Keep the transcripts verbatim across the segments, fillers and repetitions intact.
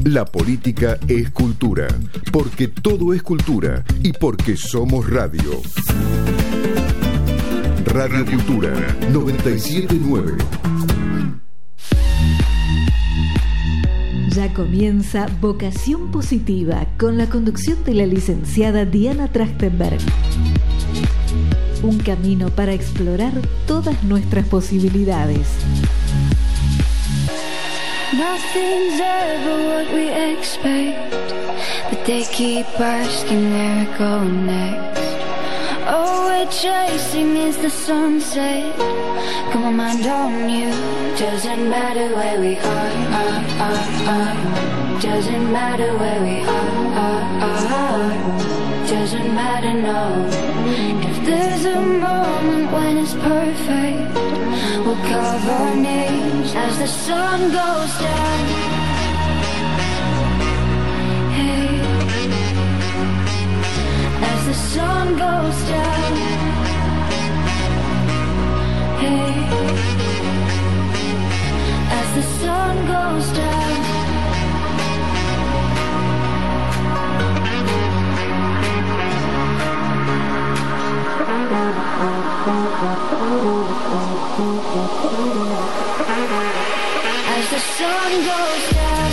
La política es cultura, porque todo es cultura y porque somos radio. Radio Cultura noventa y siete punto nueve. Ya comienza Vocación Positiva con la conducción de la licenciada Diana Trachtenberg. Un camino para explorar todas nuestras posibilidades. Nothing's ever what we expect, but they keep asking where it goes next. All we're chasing is the sunset. Got my mind on you. Doesn't matter where we are, are, are, are. Doesn't matter where we are, are, are. Doesn't matter, no. If there's a moment when it's perfect, we'll carve our names as the sun goes down. Hey, as the sun goes down. Hey, as the sun goes down. As the sun goes down.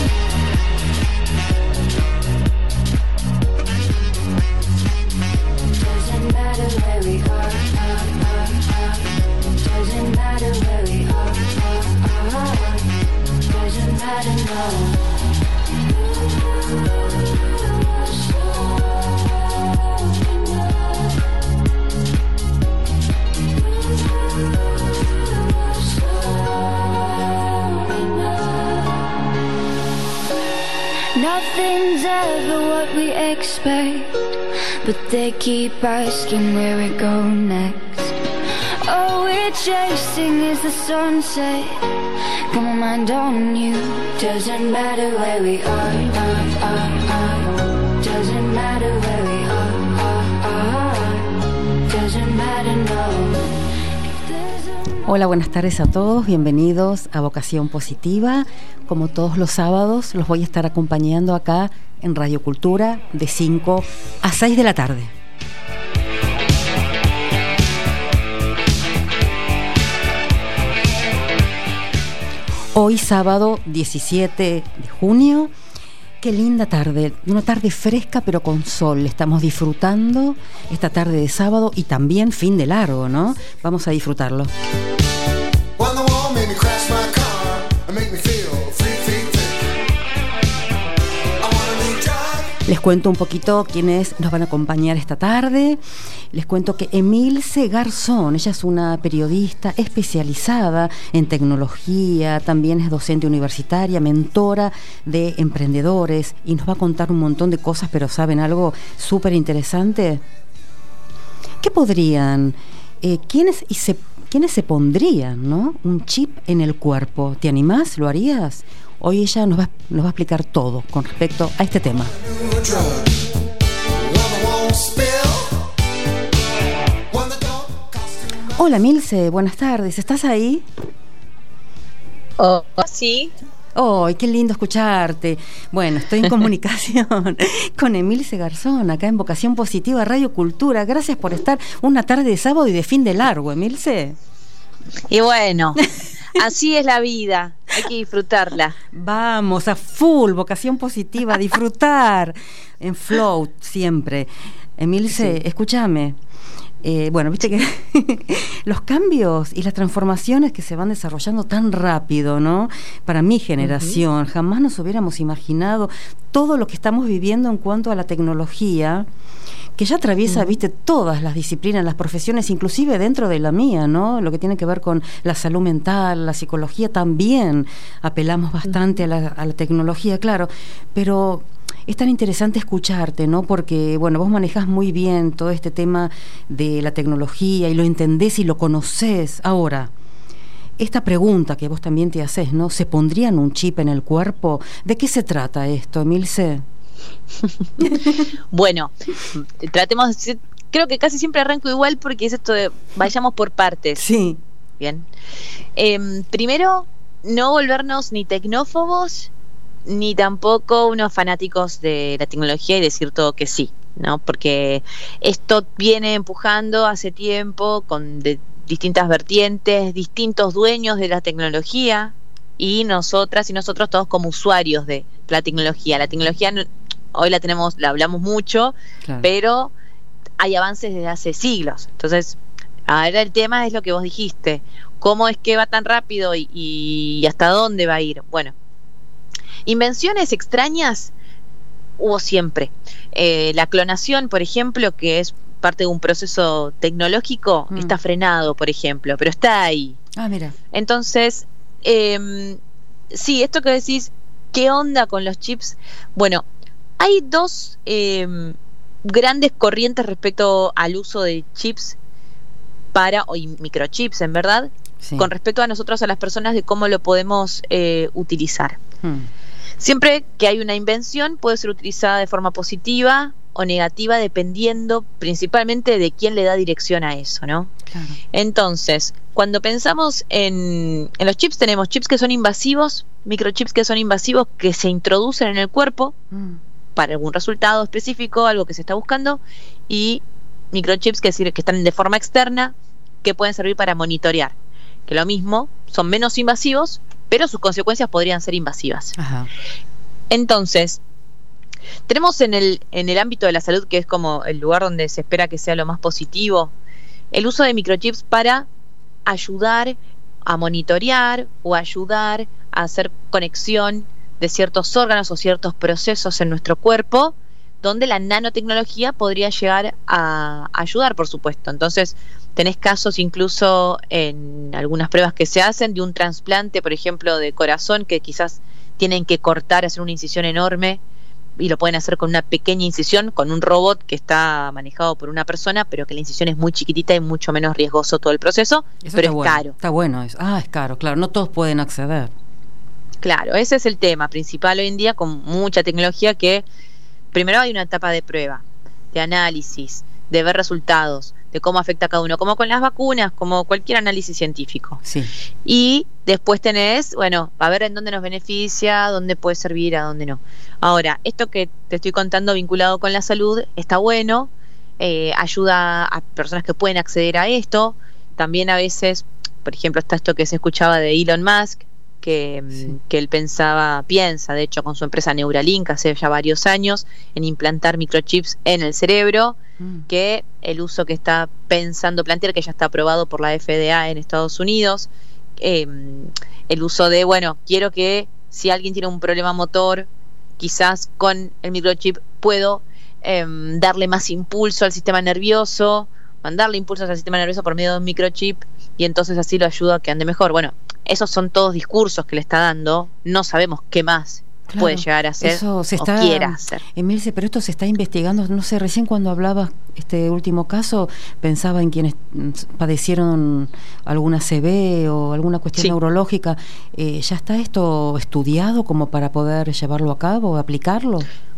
Doesn't matter where we are, are, are, are. Doesn't matter where we are, are, are. Doesn't matter, no. Nothing's ever what we expect, but they keep asking where we go next. All we're chasing is the sunset. Got my mind on you. Doesn't matter where we are, are, are, are. Doesn't matter where we are, are, are. Doesn't matter, no. Hola, buenas tardes a todos, bienvenidos a Vocación Positiva. Como todos los sábados, los voy a estar acompañando acá en Radio Cultura de cinco a seis de la tarde. Hoy sábado diecisiete de junio, qué linda tarde, una tarde fresca pero con sol. Estamos disfrutando esta tarde de sábado y también fin de largo, ¿no? Vamos a disfrutarlo. Les cuento un poquito quiénes nos van a acompañar esta tarde. Les cuento que Emilce Garzón, ella es una periodista especializada en tecnología, también es docente universitaria, mentora de emprendedores y nos va a contar un montón de cosas, pero ¿saben algo súper interesante? ¿Qué podrían, eh, quiénes, y se, quiénes se pondrían, ¿no? un chip en el cuerpo? ¿Te animás? ¿Lo harías? Hoy ella nos va, nos va a explicar todo con respecto a este tema. Hola Milce, buenas tardes, ¿estás ahí? Oh, sí. ¡Oh, qué lindo escucharte! Bueno, estoy en comunicación con Emilce Garzón, acá en Vocación Positiva, Radio Cultura. Gracias por estar una tarde de sábado y de fin de largo, Emilce. Y bueno, así es la vida, hay que disfrutarla. Vamos, a full, Vocación Positiva, disfrutar en flow siempre. Emilce, sí. Escúchame. Eh, bueno, viste que los cambios y las transformaciones que se van desarrollando tan rápido, ¿no? Para mi generación, uh-huh. jamás nos hubiéramos imaginado todo lo que estamos viviendo en cuanto a la tecnología, que ya atraviesa, uh-huh. viste, todas las disciplinas, las profesiones, inclusive dentro de la mía, ¿no? Lo que tiene que ver con la salud mental, la psicología, también apelamos bastante uh-huh. a la, a la tecnología, claro, pero es tan interesante escucharte, ¿no? Porque, bueno, vos manejás muy bien todo este tema de la tecnología y lo entendés y lo conocés. Ahora, esta pregunta que vos también te haces, ¿no? ¿Se pondrían un chip en el cuerpo? ¿De qué se trata esto, Emilce? Bueno, tratemos, creo que casi siempre arranco igual porque es esto de vayamos por partes. Sí. Bien. Eh, primero, no volvernos ni tecnófobos ni tampoco unos fanáticos de la tecnología y decir todo que sí, ¿no? Porque esto viene empujando hace tiempo con de distintas vertientes, distintos dueños de la tecnología y nosotras y nosotros todos como usuarios de la tecnología. La tecnología no, hoy la tenemos, la hablamos mucho, claro, pero hay avances desde hace siglos. Entonces, ahora el tema es lo que vos dijiste, cómo es que va tan rápido y, y hasta dónde va a ir. Bueno, invenciones extrañas hubo siempre. Eh, la clonación, por ejemplo, que es parte de un proceso tecnológico, mm. está frenado, por ejemplo, pero está ahí. Ah, mira. Entonces, eh, sí, esto que decís, ¿qué onda con los chips? Bueno, hay dos eh, grandes corrientes respecto al uso de chips para, o microchips, en verdad, sí, con respecto a nosotros, a las personas, de cómo lo podemos eh, utilizar. Hmm. Siempre que hay una invención, puede ser utilizada de forma positiva o negativa, dependiendo principalmente de quién le da dirección a eso, ¿no? Claro. Entonces, cuando pensamos en, en los chips, tenemos chips que son invasivos, microchips que son invasivos, que se introducen en el cuerpo hmm. para algún resultado específico, algo que se está buscando, y microchips que, que están de forma externa, que pueden servir para monitorear, que lo mismo, son menos invasivos, pero sus consecuencias podrían ser invasivas. Ajá. Entonces, tenemos en el, en el ámbito de la salud, que es como el lugar donde se espera que sea lo más positivo, el uso de microchips para ayudar a monitorear o ayudar a hacer conexión de ciertos órganos o ciertos procesos en nuestro cuerpo, donde la nanotecnología podría llegar a ayudar, por supuesto. Entonces, tenés casos incluso en algunas pruebas que se hacen de un trasplante, por ejemplo, de corazón, que quizás tienen que cortar, hacer una incisión enorme, y lo pueden hacer con una pequeña incisión, con un robot que está manejado por una persona, pero que la incisión es muy chiquitita y mucho menos riesgoso todo el proceso, eso pero es bueno, caro. Está bueno eso. Ah, es caro, claro, no todos pueden acceder. Claro, ese es el tema principal hoy en día, con mucha tecnología, que primero hay una etapa de prueba, de análisis, de ver resultados, de cómo afecta a cada uno, como con las vacunas, como cualquier análisis científico. Sí. Y después tenés, bueno, a ver en dónde nos beneficia, dónde puede servir, a dónde no. Ahora, esto que te estoy contando vinculado con la salud está bueno, eh, ayuda a personas que pueden acceder a esto. También a veces, por ejemplo, está esto que se escuchaba de Elon Musk, que, sí. que él pensaba, piensa, de hecho, con su empresa Neuralink hace ya varios años, en implantar microchips en el cerebro, mm. que el uso que está pensando plantear, que ya está aprobado por la F D A en Estados Unidos, eh, el uso de, bueno, quiero que si alguien tiene un problema motor, quizás con el microchip puedo eh, darle más impulso al sistema nervioso, mandarle impulsos al sistema nervioso por medio de un microchip, y entonces así lo ayuda a que ande mejor. Bueno, esos son todos discursos que le está dando, no sabemos qué más claro, puede llegar a hacer eso se está, o quiera hacer. Emilce, pero esto se está investigando, no sé, recién cuando hablabas este último caso, pensaba en quienes padecieron alguna C V o alguna cuestión sí. neurológica. Eh, ¿Ya está esto estudiado como para poder llevarlo a cabo, aplicarlo?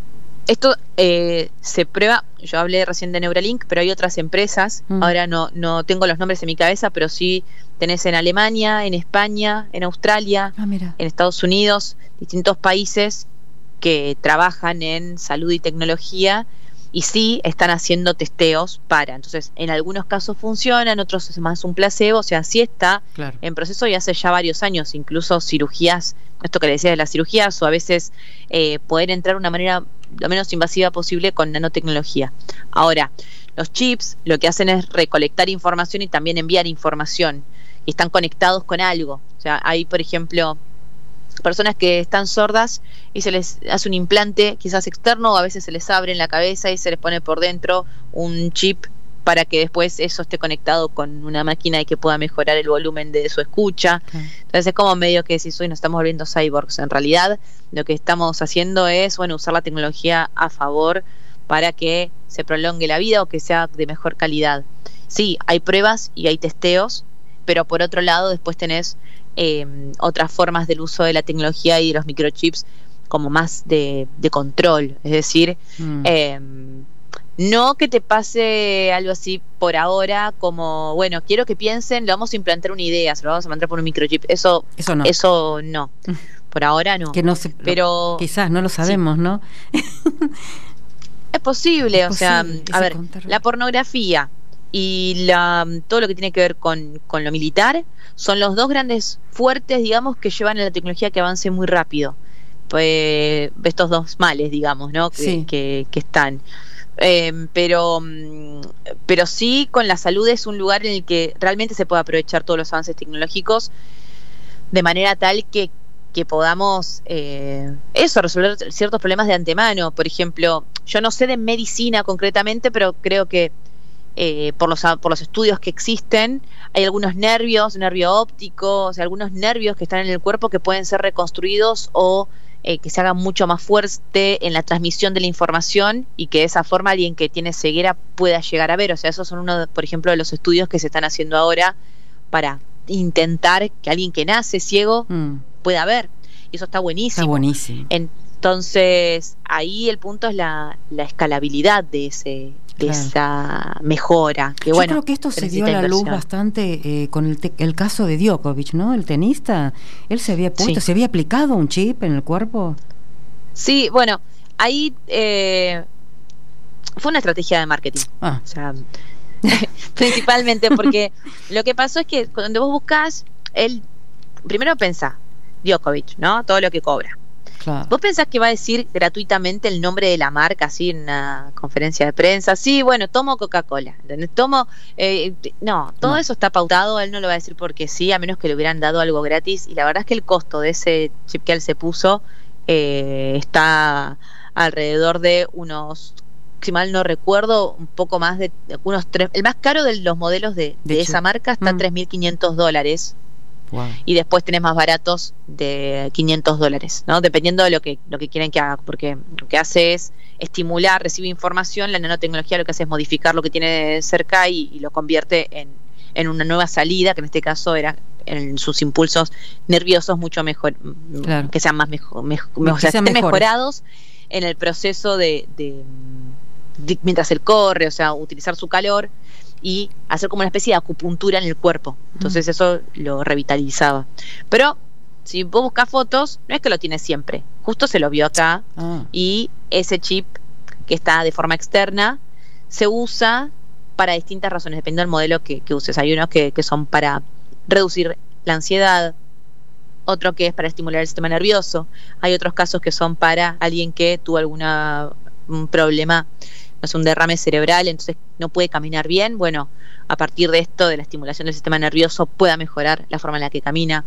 Esto eh, se prueba, yo hablé recién de Neuralink, pero hay otras empresas, mm. ahora no, no tengo los nombres en mi cabeza, pero sí tenés en Alemania, en España, en Australia, ah, en Estados Unidos, distintos países que trabajan en salud y tecnología, y sí están haciendo testeos para, entonces en algunos casos funciona, en otros es más un placebo, o sea, sí está claro. en proceso y hace ya varios años, incluso cirugías, esto que le decía de las cirugías, o a veces eh, poder entrar de una manera lo menos invasiva posible con nanotecnología. Ahora, los chips lo que hacen es recolectar información y también enviar información, y están conectados con algo. O sea, hay, por ejemplo, personas que están sordas y se les hace un implante quizás externo, o a veces se les abre en la cabeza y se les pone por dentro un chip para que después eso esté conectado con una máquina y que pueda mejorar el volumen de su escucha. Okay. Entonces es como medio que decís, hoy nos estamos volviendo cyborgs. En realidad lo que estamos haciendo es, bueno, usar la tecnología a favor para que se prolongue la vida o que sea de mejor calidad. Sí, hay pruebas y hay testeos, pero por otro lado después tenés eh, otras formas del uso de la tecnología y de los microchips como más de, de control. Es decir, mm. eh, no que te pase algo así por ahora, como, bueno, quiero que piensen, le vamos a implantar una idea, se lo vamos a mandar por un microchip. Eso, eso no. Eso no. por ahora no. Que no se, pero quizás no lo sabemos, sí. ¿no? Es posible, es o sea, posible, a ver, la pornografía y la, todo lo que tiene que ver con, con lo militar son los dos grandes fuertes, digamos, que llevan a la tecnología que avance muy rápido. Pues estos dos males, digamos, ¿no? Que, sí. que, que están. Eh, pero, pero sí, con la salud es un lugar en el que realmente se puede aprovechar todos los avances tecnológicos de manera tal que, que podamos eh, eso, resolver ciertos problemas de antemano. Por ejemplo, yo no sé de medicina concretamente, pero creo que eh, por los por los estudios que existen, hay algunos nervios, nervio óptico, o sea, algunos nervios que están en el cuerpo que pueden ser reconstruidos o eh, que se hagan mucho más fuerte en la transmisión de la información y que de esa forma alguien que tiene ceguera pueda llegar a ver. O sea, esos son uno, por ejemplo, de los estudios que se están haciendo ahora para intentar que alguien que nace ciego mm. pueda ver. Y eso está buenísimo. Está buenísimo. Entonces, ahí el punto es la, la escalabilidad de ese de claro. esa mejora. Que, Yo bueno, creo que esto se dio a la luz bastante eh, con el, te- el caso de Djokovic, ¿no? El tenista, él se había puesto, sí. se había aplicado un chip en el cuerpo. Sí, bueno, ahí eh, fue una estrategia de marketing. Ah. O sea, principalmente porque lo que pasó es que cuando vos buscás, él primero pensá, Djokovic, ¿no? Todo lo que cobra. Claro. ¿Vos pensás que va a decir gratuitamente el nombre de la marca así en una conferencia de prensa? Sí, bueno, tomo Coca-Cola, ¿entendés? Tomo, eh, no, todo no. eso está pautado, él no lo va a decir porque sí, a menos que le hubieran dado algo gratis, y la verdad es que el costo de ese chip que él se puso eh, está alrededor de unos, si mal no recuerdo, un poco más de unos tres, el más caro de los modelos de, de, de esa marca está mm. tres mil quinientos dólares. Wow. Y después tenés más baratos de quinientos dólares, ¿no? Dependiendo de lo que lo que quieren que haga, porque lo que hace es estimular, recibe información, la nanotecnología lo que hace es modificar lo que tiene cerca y, y lo convierte en, en una nueva salida, que en este caso era en sus impulsos nerviosos mucho mejor, claro. que sean más mejor, mejor, o sea, estén mejorados en el proceso de, de, de mientras él corre, o sea, utilizar su calor y hacer como una especie de acupuntura en el cuerpo. Entonces mm. eso lo revitalizaba. Pero si vos buscas fotos, no es que lo tiene siempre. Justo se lo vio acá ah. y ese chip que está de forma externa se usa para distintas razones, dependiendo del modelo que, que uses. Hay unos que, que son para reducir la ansiedad, otro que es para estimular el sistema nervioso. Hay otros casos que son para alguien que tuvo alguna un problema, es un derrame cerebral, entonces no puede caminar bien. Bueno, a partir de esto, de la estimulación del sistema nervioso, pueda mejorar la forma en la que camina.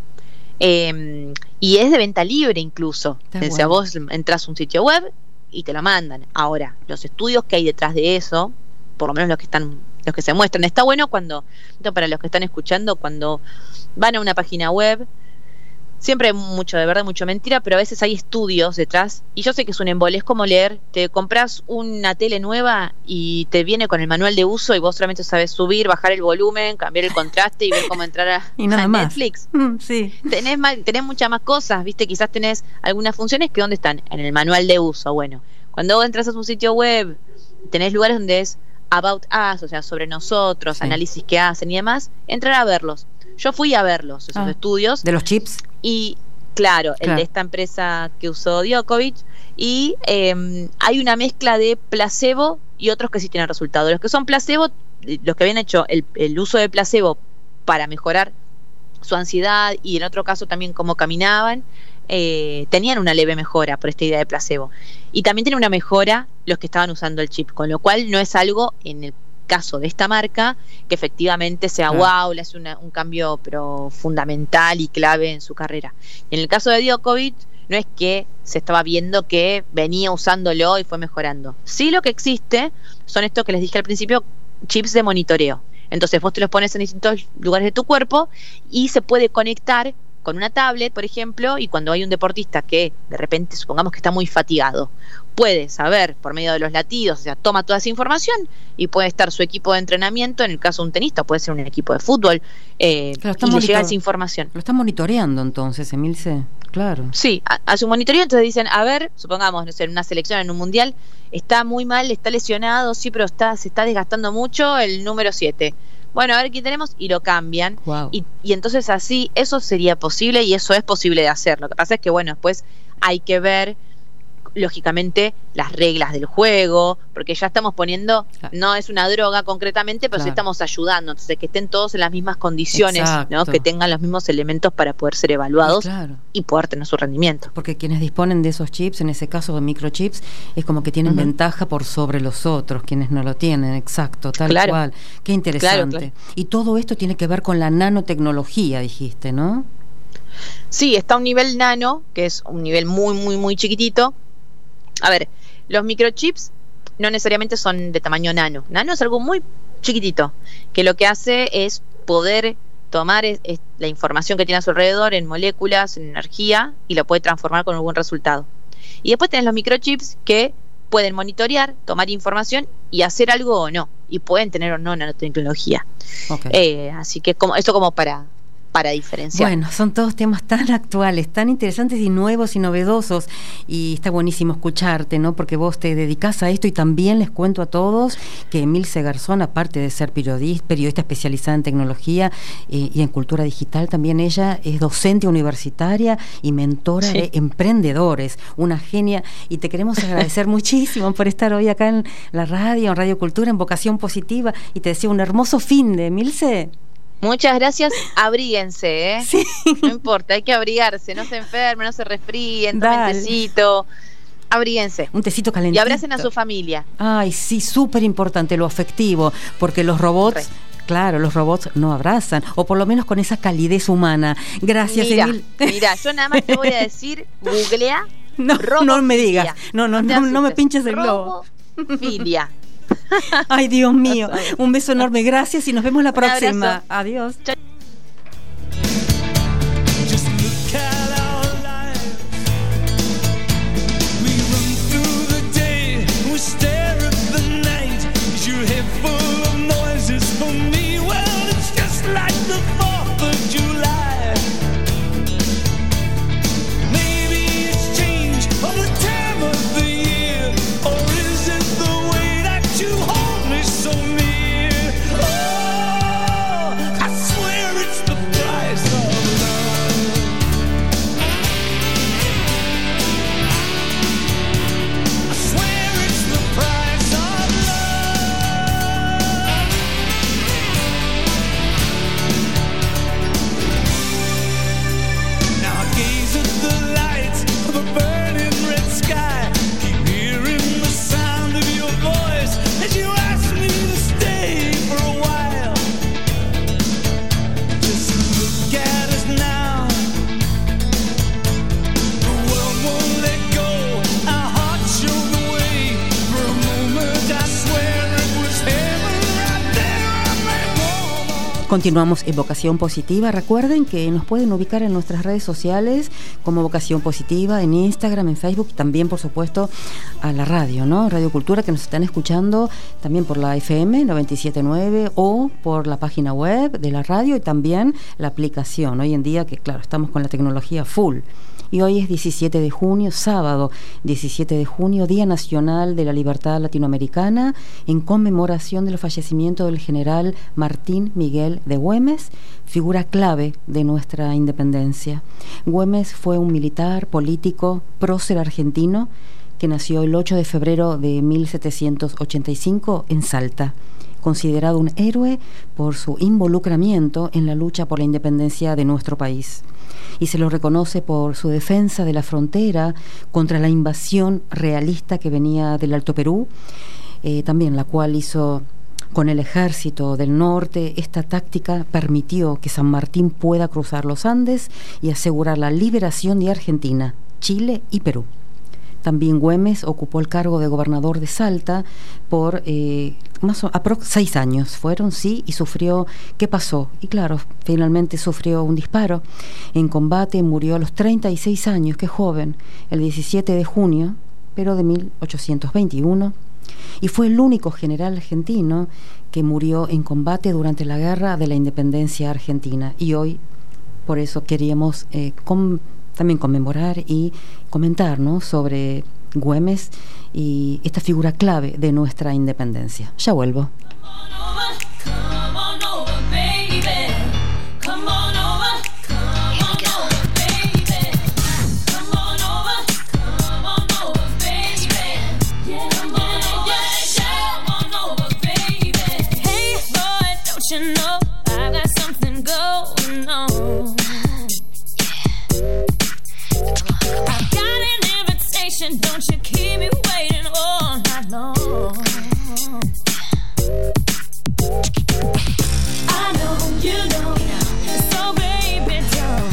Eh, y es de venta libre incluso. Está o sea, bueno. Vos entras a un sitio web y te lo mandan. Ahora, los estudios que hay detrás de eso, por lo menos los que están, los que se muestran, está bueno cuando, para los que están escuchando, cuando van a una página web, siempre hay mucho de verdad, mucho mentira, pero a veces hay estudios detrás, y yo sé que es un embole, es como leer, te compras una tele nueva y te viene con el manual de uso y vos solamente sabes subir, bajar el volumen, cambiar el contraste y ver cómo entrar a, y nada a más. Netflix. Mm, sí. Tenés, mal, tenés muchas más cosas, ¿viste? Quizás tenés algunas funciones que ¿dónde están? En el manual de uso. Bueno, cuando vos entras a un sitio web, tenés lugares donde es about us, o sea, sobre nosotros, sí. análisis que hacen y demás, entrar a verlos. Yo fui a verlos, esos ah, estudios. ¿De los chips? Y claro, claro, el de esta empresa que usó Djokovic. Y eh, hay una mezcla de placebo y otros que sí tienen resultado. Los que son placebo, los que habían hecho el, el uso de placebo para mejorar su ansiedad y en otro caso también cómo caminaban, eh, tenían una leve mejora por esta idea de placebo. Y también tienen una mejora los que estaban usando el chip, con lo cual no es algo en el caso de esta marca que efectivamente sea claro. wow, le hace una, un cambio pero fundamental y clave en su carrera. Y en el caso de Djokovic no es que se estaba viendo que venía usándolo y fue mejorando. Sí, lo que existe son estos que les dije al principio, chips de monitoreo. Entonces vos te los pones en distintos lugares de tu cuerpo y se puede conectar con una tablet, por ejemplo, y cuando hay un deportista que de repente supongamos que está muy fatigado, puede saber por medio de los latidos, o sea, toma toda esa información y puede estar su equipo de entrenamiento, en el caso de un tenista, puede ser un equipo de fútbol, eh, claro, y le llega esa información. Lo está monitoreando entonces, Emilce, claro. Sí, a, a su monitoreo, entonces dicen, a ver, supongamos, no sé, en una selección, en un mundial, está muy mal, está lesionado, sí, pero está se está desgastando mucho el número siete. bueno, a ver qué tenemos, y lo cambian. Wow. Y, y entonces así, eso sería posible y eso es posible de hacer. Lo que pasa es que, bueno, después hay que ver, lógicamente, las reglas del juego, porque ya estamos poniendo, claro, no es una droga concretamente, pero claro, sí estamos ayudando, entonces que estén todos en las mismas condiciones, ¿no? Que tengan los mismos elementos para poder ser evaluados, claro, y poder tener su rendimiento. Porque quienes disponen de esos chips, en ese caso de microchips, es como que tienen uh-huh. ventaja por sobre los otros, quienes no lo tienen, exacto, tal claro. cual. Qué interesante. Claro, claro. Y todo esto tiene que ver con la nanotecnología, dijiste, ¿no? Sí, está a un nivel nano, que es un nivel muy, muy, muy chiquitito. A ver, los microchips no necesariamente son de tamaño nano. Nano es algo muy chiquitito, que lo que hace es poder tomar es, es la información que tiene a su alrededor en moléculas, en energía, y lo puede transformar con algún resultado. Y después tenés los microchips que pueden monitorear, tomar información y hacer algo o no. Y pueden tener o no nanotecnología. Okay. Eh, así que como, eso como para... para diferenciar. Bueno, son todos temas tan actuales, tan interesantes y nuevos y novedosos, y está buenísimo escucharte, ¿no? Porque vos te dedicás a esto, y también les cuento a todos que Emilce Garzón, aparte de ser periodista, periodista especializada en tecnología eh, y en cultura digital, también ella es docente universitaria y mentora sí. de emprendedores, una genia, y te queremos agradecer muchísimo por estar hoy acá en la radio, en Radio Cultura, en Vocación Positiva, y te deseo un hermoso fin de, Emilce. Muchas gracias, abríguense, ¿eh? Sí. No importa, hay que abrigarse, no se enfermen, no se resfríen, tomen tecito, abríguense. Un tecito calentito. Y abracen a su familia. Ay, sí, súper importante lo afectivo, porque los robots... Re. Claro, los robots no abrazan, o por lo menos con esa calidez humana. Gracias, mira, Emil. Mira, yo nada más te voy a decir, googlea. No, no me digas, no, no, no, no, no me pinches el globo. Filia. Ay, Dios mío, un beso enorme, gracias y nos vemos la próxima. Adiós. Chau. Continuamos en Vocación Positiva. Recuerden que nos pueden ubicar en nuestras redes sociales como Vocación Positiva, en Instagram, en Facebook, y también, por supuesto, a la radio, ¿no? Radio Cultura, que nos están escuchando también por la F M noventa y siete punto nueve o por la página web de la radio, y también la aplicación. Hoy en día, que claro, estamos con la tecnología full. Y hoy es diecisiete de junio, sábado diecisiete de junio, Día Nacional de la Libertad Latinoamericana, en conmemoración del fallecimiento del general Martín Miguel de Güemes, figura clave de nuestra independencia. Güemes fue un militar, político, prócer argentino, que nació el ocho de febrero de mil setecientos ochenta y cinco en Salta, considerado un héroe por su involucramiento en la lucha por la independencia de nuestro país. Y se lo reconoce por su defensa de la frontera contra la invasión realista que venía del Alto Perú, eh, también la cual hizo con el ejército del norte. Esta táctica permitió que San Martín pueda cruzar los Andes y asegurar la liberación de Argentina, Chile y Perú. También Güemes ocupó el cargo de gobernador de Salta por eh, más o menos seis años. Fueron, sí, y sufrió... ¿Qué pasó? Y claro, finalmente sufrió un disparo. En combate murió a los treinta y seis años, qué joven, el diecisiete de junio, pero de mil ochocientos veintiuno. Y fue el único general argentino que murió en combate durante la Guerra de la Independencia Argentina. Y hoy, por eso queríamos... Eh, con, también conmemorar y comentar, ¿no?, sobre Güemes y esta figura clave de nuestra independencia. Ya vuelvo. Come on over, come on over. attention, don't you keep me waiting all night long. I know you know, so baby don't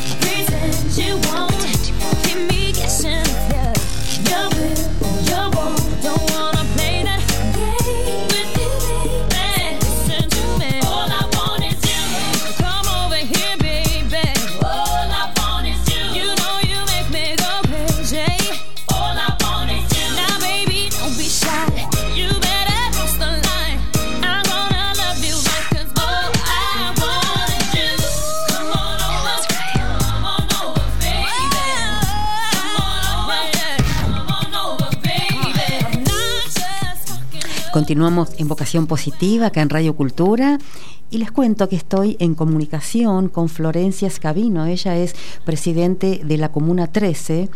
pretend you won't keep me guessing. Yeah, you will or you won't. Don't wanna play that game with you, baby. Listen to me. All I want is you. Come over here, baby. All I want is you. You know you make me go crazy. All I want is you. Now, baby, don't be shy. You better cross the line. I'm gonna love you right, 'cause all I want is you. Come on over, come on over, baby. Come on over, come on over, baby. I'm not just talking. Continuamos en Vocación Positiva, acá en Radio Cultura, y les cuento que estoy en comunicación con Florencia Scavino. Ella es presidente de la Comuna trece,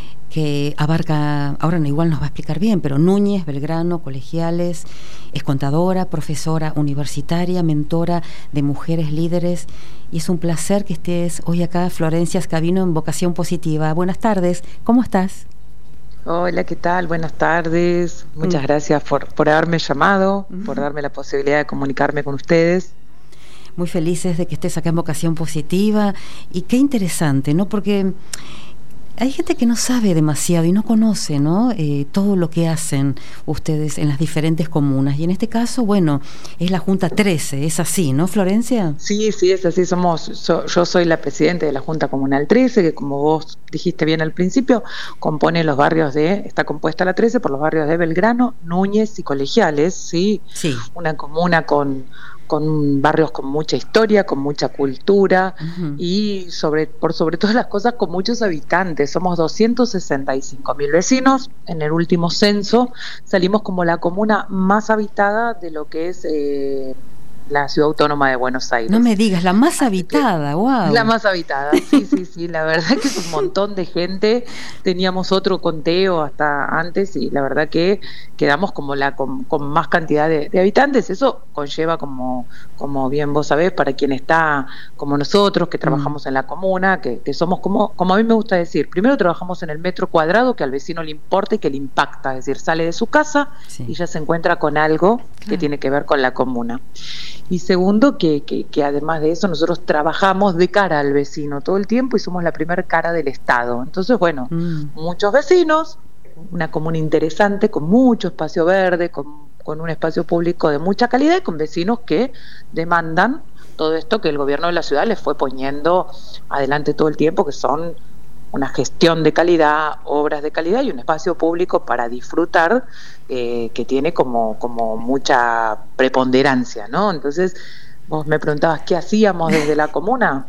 que abarca, ahora no, igual nos va a explicar bien, pero Núñez, Belgrano, Colegiales. Es contadora, profesora universitaria, mentora de mujeres líderes, y es un placer que estés hoy acá, Florencia Scavino, en Vocación Positiva. Buenas tardes, ¿cómo estás? Hola, ¿qué tal? Buenas tardes. Muchas Mm. gracias por, por haberme llamado, Ujú. por darme la posibilidad de comunicarme con ustedes. Muy felices de que estés acá en Vocación Positiva, y qué interesante, ¿no? Porque hay gente que no sabe demasiado y no conoce, ¿no? Eh, todo lo que hacen ustedes en las diferentes comunas, y en este caso, bueno, es la Junta trece, es así, ¿no, Florencia? Sí, sí, es así. Somos, so- yo soy la presidenta de la Junta Comunal trece, que como vos dijiste bien al principio, compone los barrios de, está compuesta la trece por los barrios de Belgrano, Núñez y Colegiales, ¿sí? Sí. Una comuna con, con barrios con mucha historia, con mucha cultura, Ujú. y sobre, por sobre todas las cosas con muchos habitantes. Somos doscientos sesenta y cinco mil vecinos. En el último censo salimos como la comuna más habitada de lo que es eh, la ciudad autónoma de Buenos Aires. No me digas, la más Así que- habitada, wow. La más habitada, sí, sí, sí, la verdad que es un montón de gente. Teníamos otro conteo hasta antes y la verdad que quedamos como la con, con más cantidad de, de habitantes. Eso conlleva, como, como bien vos sabés, para quien está como nosotros, que trabajamos en la comuna, que, que somos como, como a mí me gusta decir, primero trabajamos en el metro cuadrado, que al vecino le importa y que le impacta, es decir, sale de su casa Sí. y ya se encuentra con algo que Claro. tiene que ver con la comuna. Y segundo, que, que, que además de eso nosotros trabajamos de cara al vecino todo el tiempo y somos la primer cara del Estado. Entonces, bueno, Mm. muchos vecinos, una comuna interesante, con mucho espacio verde, con, con un espacio público de mucha calidad y con vecinos que demandan todo esto que el gobierno de la ciudad les fue poniendo adelante todo el tiempo, que son una gestión de calidad, obras de calidad y un espacio público para disfrutar, eh, que tiene como, como mucha preponderancia, ¿no? Entonces, vos me preguntabas qué hacíamos desde la comuna.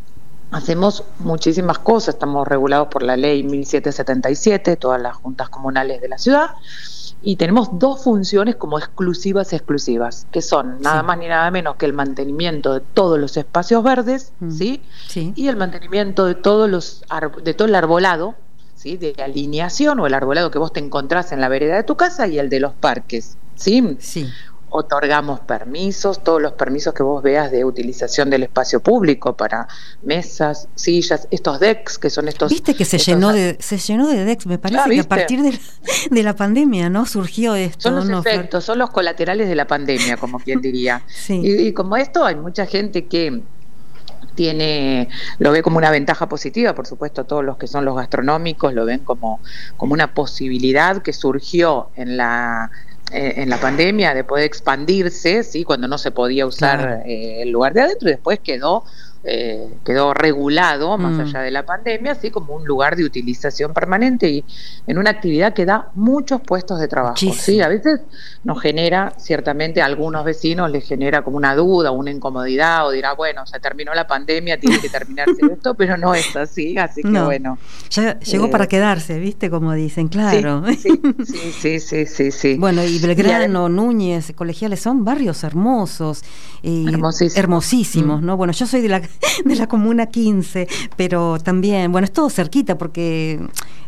Hacemos muchísimas cosas, estamos regulados por la ley mil setecientos setenta y siete, todas las juntas comunales de la ciudad, y tenemos dos funciones como exclusivas exclusivas, que son nada Sí. más ni nada menos que el mantenimiento de todos los espacios verdes, Mm. ¿sí? Sí. Y el mantenimiento de todos los ar- de todo el arbolado, ¿sí? De alineación, o el arbolado que vos te encontrás en la vereda de tu casa, y el de los parques, ¿sí? Sí. Otorgamos permisos, todos los permisos que vos veas de utilización del espacio público para mesas, sillas, estos decks que son estos. Viste que se estos- llenó de se llenó de Dex, me parece Ah, que a ¿viste? partir de la, de la pandemia, ¿no? Surgió esto, Son los ¿no, Flor? efectos, son los colaterales de la pandemia, como quien diría. Sí. Y, y como esto, hay mucha gente que tiene, lo ve como una ventaja positiva, por supuesto, todos los que son los gastronómicos lo ven como, como una posibilidad que surgió en la eh, en la pandemia de poder expandirse, sí, cuando no se podía usar Claro. eh, el lugar de adentro, y después quedó eh, quedó regulado más Mm. allá de la pandemia, así como un lugar de utilización permanente y en una actividad que da muchos puestos de trabajo. Muchísimo. Sí, a veces nos genera, ciertamente a algunos vecinos les genera como una duda, una incomodidad, o dirá, bueno, se terminó la pandemia, tiene que terminarse esto, pero no es así, así que No. bueno. Ya llegó Eh, para quedarse, ¿viste? Como dicen, claro. Sí, sí, sí, sí, sí, sí. Bueno, y Y Belgrano, Núñez, Colegiales son barrios hermosos, y Hermosísimos. hermosísimos, Mm. ¿no? Bueno, yo soy de la de la comuna quince, pero también, bueno, es todo cerquita porque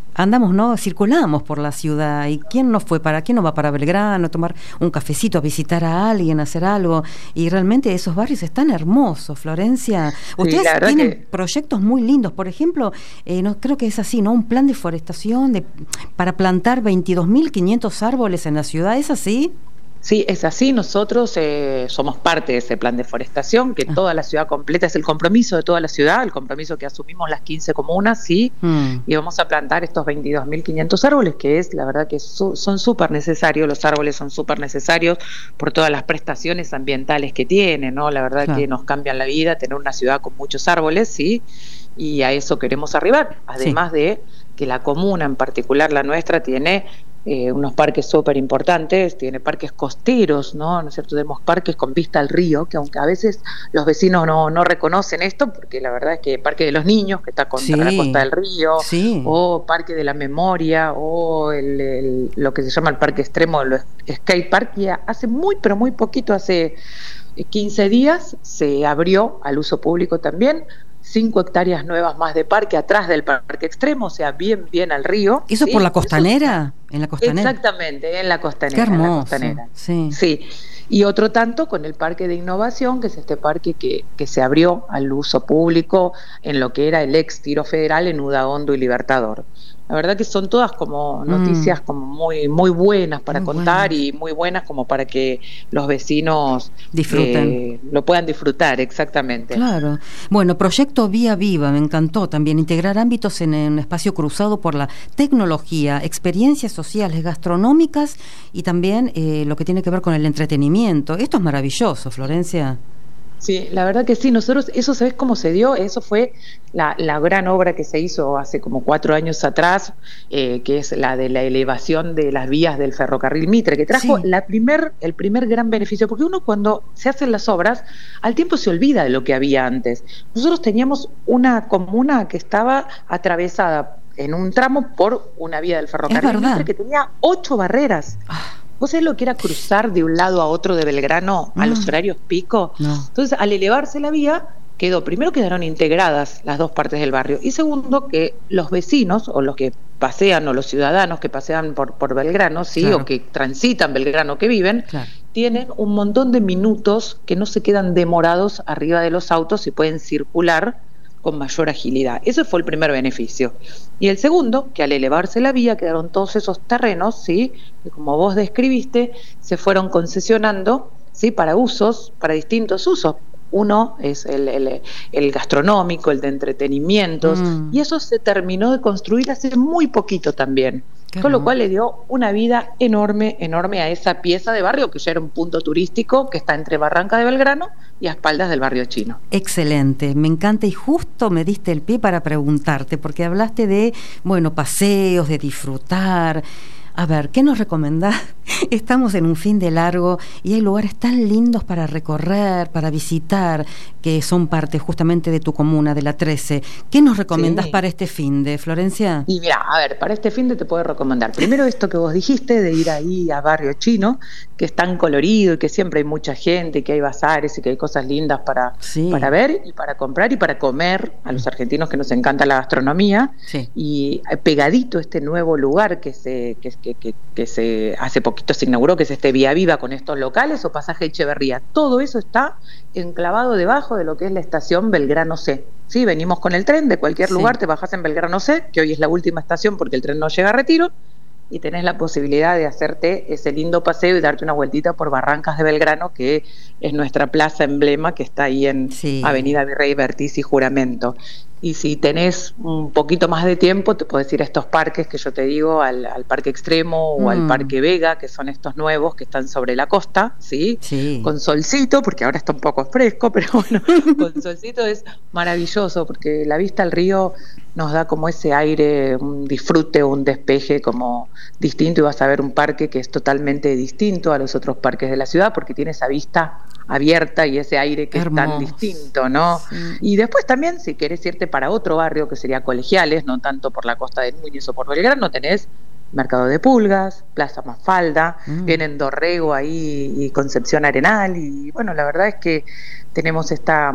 andamos, ¿no? Circulamos por la ciudad. ¿Y quién no fue para, quién no va para Belgrano, a tomar un cafecito, a visitar a alguien, a hacer algo? Y realmente esos barrios están hermosos, Florencia. Ustedes la verdad tienen que- proyectos muy lindos. Por ejemplo, eh, no creo que es así, ¿no? Un plan de forestación de, para plantar veintidós mil quinientos árboles en la ciudad. ¿Es así? Sí, es así. Nosotros eh, somos parte de ese plan de forestación, que Ah. toda la ciudad completa, es el compromiso de toda la ciudad, el compromiso que asumimos las quince comunas, sí, Mm. y vamos a plantar estos veintidós mil quinientos árboles, que es, la verdad que su- son súper necesarios, los árboles son súper necesarios por todas las prestaciones ambientales que tienen, ¿no? La verdad Claro. que nos cambian la vida tener una ciudad con muchos árboles, sí, y a eso queremos arribar, además de que la comuna, en particular la nuestra, tiene eh, unos parques súper importantes, tiene parques costeros, ¿no? ¿No es cierto? Tenemos parques con vista al río, que aunque a veces los vecinos no, no reconocen esto, porque la verdad es que Parque de los Niños, que está contra Sí. la costa del río, Sí. o Parque de la Memoria, o el, el- lo que se llama el Parque Extremo, el Skate Park, y hace muy, pero muy poquito, hace quince días, se abrió al uso público también, cinco hectáreas nuevas más de parque atrás del Parque Extremo, o sea, bien, bien al río. ¿Eso ¿sí? por la Eso- costanera? En la costanera. Exactamente, en la costanera. Qué en la hermoso. costanera. Sí. Sí. Y otro tanto con el Parque de Innovación, que es este parque que, que se abrió al uso público en lo que era el ex Tiro Federal en Udaondo y Libertador. La verdad que son todas como noticias Mm. como muy muy buenas para Muy contar buenas. y muy buenas como para que los vecinos Disfruten. eh, lo puedan disfrutar, exactamente. Claro. Bueno, proyecto Vía Viva, me encantó también integrar ámbitos en un espacio cruzado por la tecnología, experiencias sociales, gastronómicas y también eh, lo que tiene que ver con el entretenimiento. Esto es maravilloso, Florencia. Sí, la verdad que sí, nosotros, eso ¿sabes cómo se dio? Eso fue la, la gran obra que se hizo hace como cuatro años atrás, eh, que es la de la elevación de las vías del ferrocarril Mitre, que trajo Sí. la primer, el primer gran beneficio, porque uno cuando se hacen las obras, al tiempo se olvida de lo que había antes. Nosotros teníamos una comuna que estaba atravesada en un tramo por una vía del ferrocarril verdad. Mitre que tenía ocho barreras. Ah, ¿Vos sabés lo que era cruzar de un lado a otro de Belgrano a los Mm. horarios pico? No. Entonces, al elevarse la vía, quedó, primero quedaron integradas las dos partes del barrio, y segundo, que los vecinos, o los que pasean, o los ciudadanos que pasean por, por Belgrano, sí, Claro. o que transitan Belgrano, que viven, claro. tienen un montón de minutos que no se quedan demorados arriba de los autos y pueden circular con mayor agilidad. Ese fue el primer beneficio. Y el segundo, que al elevarse la vía quedaron todos esos terrenos, ¿sí?, que como vos describiste, se fueron concesionando, ¿sí?, para usos, para distintos usos. Uno es el, el, el gastronómico, el de entretenimientos, Mm. y eso se terminó de construir hace muy poquito también. Qué Con lo hermoso. cual le dio una vida enorme, enorme a esa pieza de barrio que ya era un punto turístico que está entre Barranca de Belgrano y a espaldas del barrio chino. Excelente, me encanta y justo me diste el pie para preguntarte, porque hablaste de, bueno, paseos, de disfrutar. A ver, ¿qué nos recomendás? Estamos en un fin de largo y hay lugares tan lindos para recorrer, para visitar, que son parte justamente de tu comuna, de la trece. ¿Qué nos recomendás Sí. para este fin de, Florencia? Y mira, a ver, para este fin de te puedo recomendar primero esto que vos dijiste de ir ahí a Barrio Chino, que es tan colorido y que siempre hay mucha gente, que hay bazares y que hay cosas lindas para, Sí. para ver y para comprar y para comer a los argentinos que nos encanta la gastronomía. Sí. Y pegadito este nuevo lugar que se que, que, que, que se hace poquito se inauguró, que es este Vía Viva con estos locales, o Pasaje Echeverría. Todo eso está enclavado debajo de lo que es la estación Belgrano C. Sí, venimos con el tren de cualquier Sí. lugar, te bajás en Belgrano C, que hoy es la última estación porque el tren no llega a Retiro, y tenés la posibilidad de hacerte ese lindo paseo y darte una vueltita por Barrancas de Belgrano, que es nuestra plaza emblema que está ahí en Sí. Avenida Virrey Bertiz y Juramento. Y si tenés un poquito más de tiempo, te puedes ir a estos parques que yo te digo, al, al Parque Extremo o Mm. al Parque Vega, que son estos nuevos que están sobre la costa, ¿sí? Sí. Con solcito, porque ahora está un poco fresco, pero bueno, con solcito es maravilloso, porque la vista al río nos da como ese aire, un disfrute, un despeje como distinto, y vas a ver un parque que es totalmente distinto a los otros parques de la ciudad, porque tiene esa vista abierta y ese aire que Hermoso. es tan distinto, ¿no? Sí. Y después también, si querés irte para otro barrio, que sería Colegiales, no tanto por la costa de Núñez o por Belgrano, tenés Mercado de Pulgas, Plaza Mafalda, Mm. vienen Dorrego ahí y Concepción Arenal, y bueno, la verdad es que tenemos esta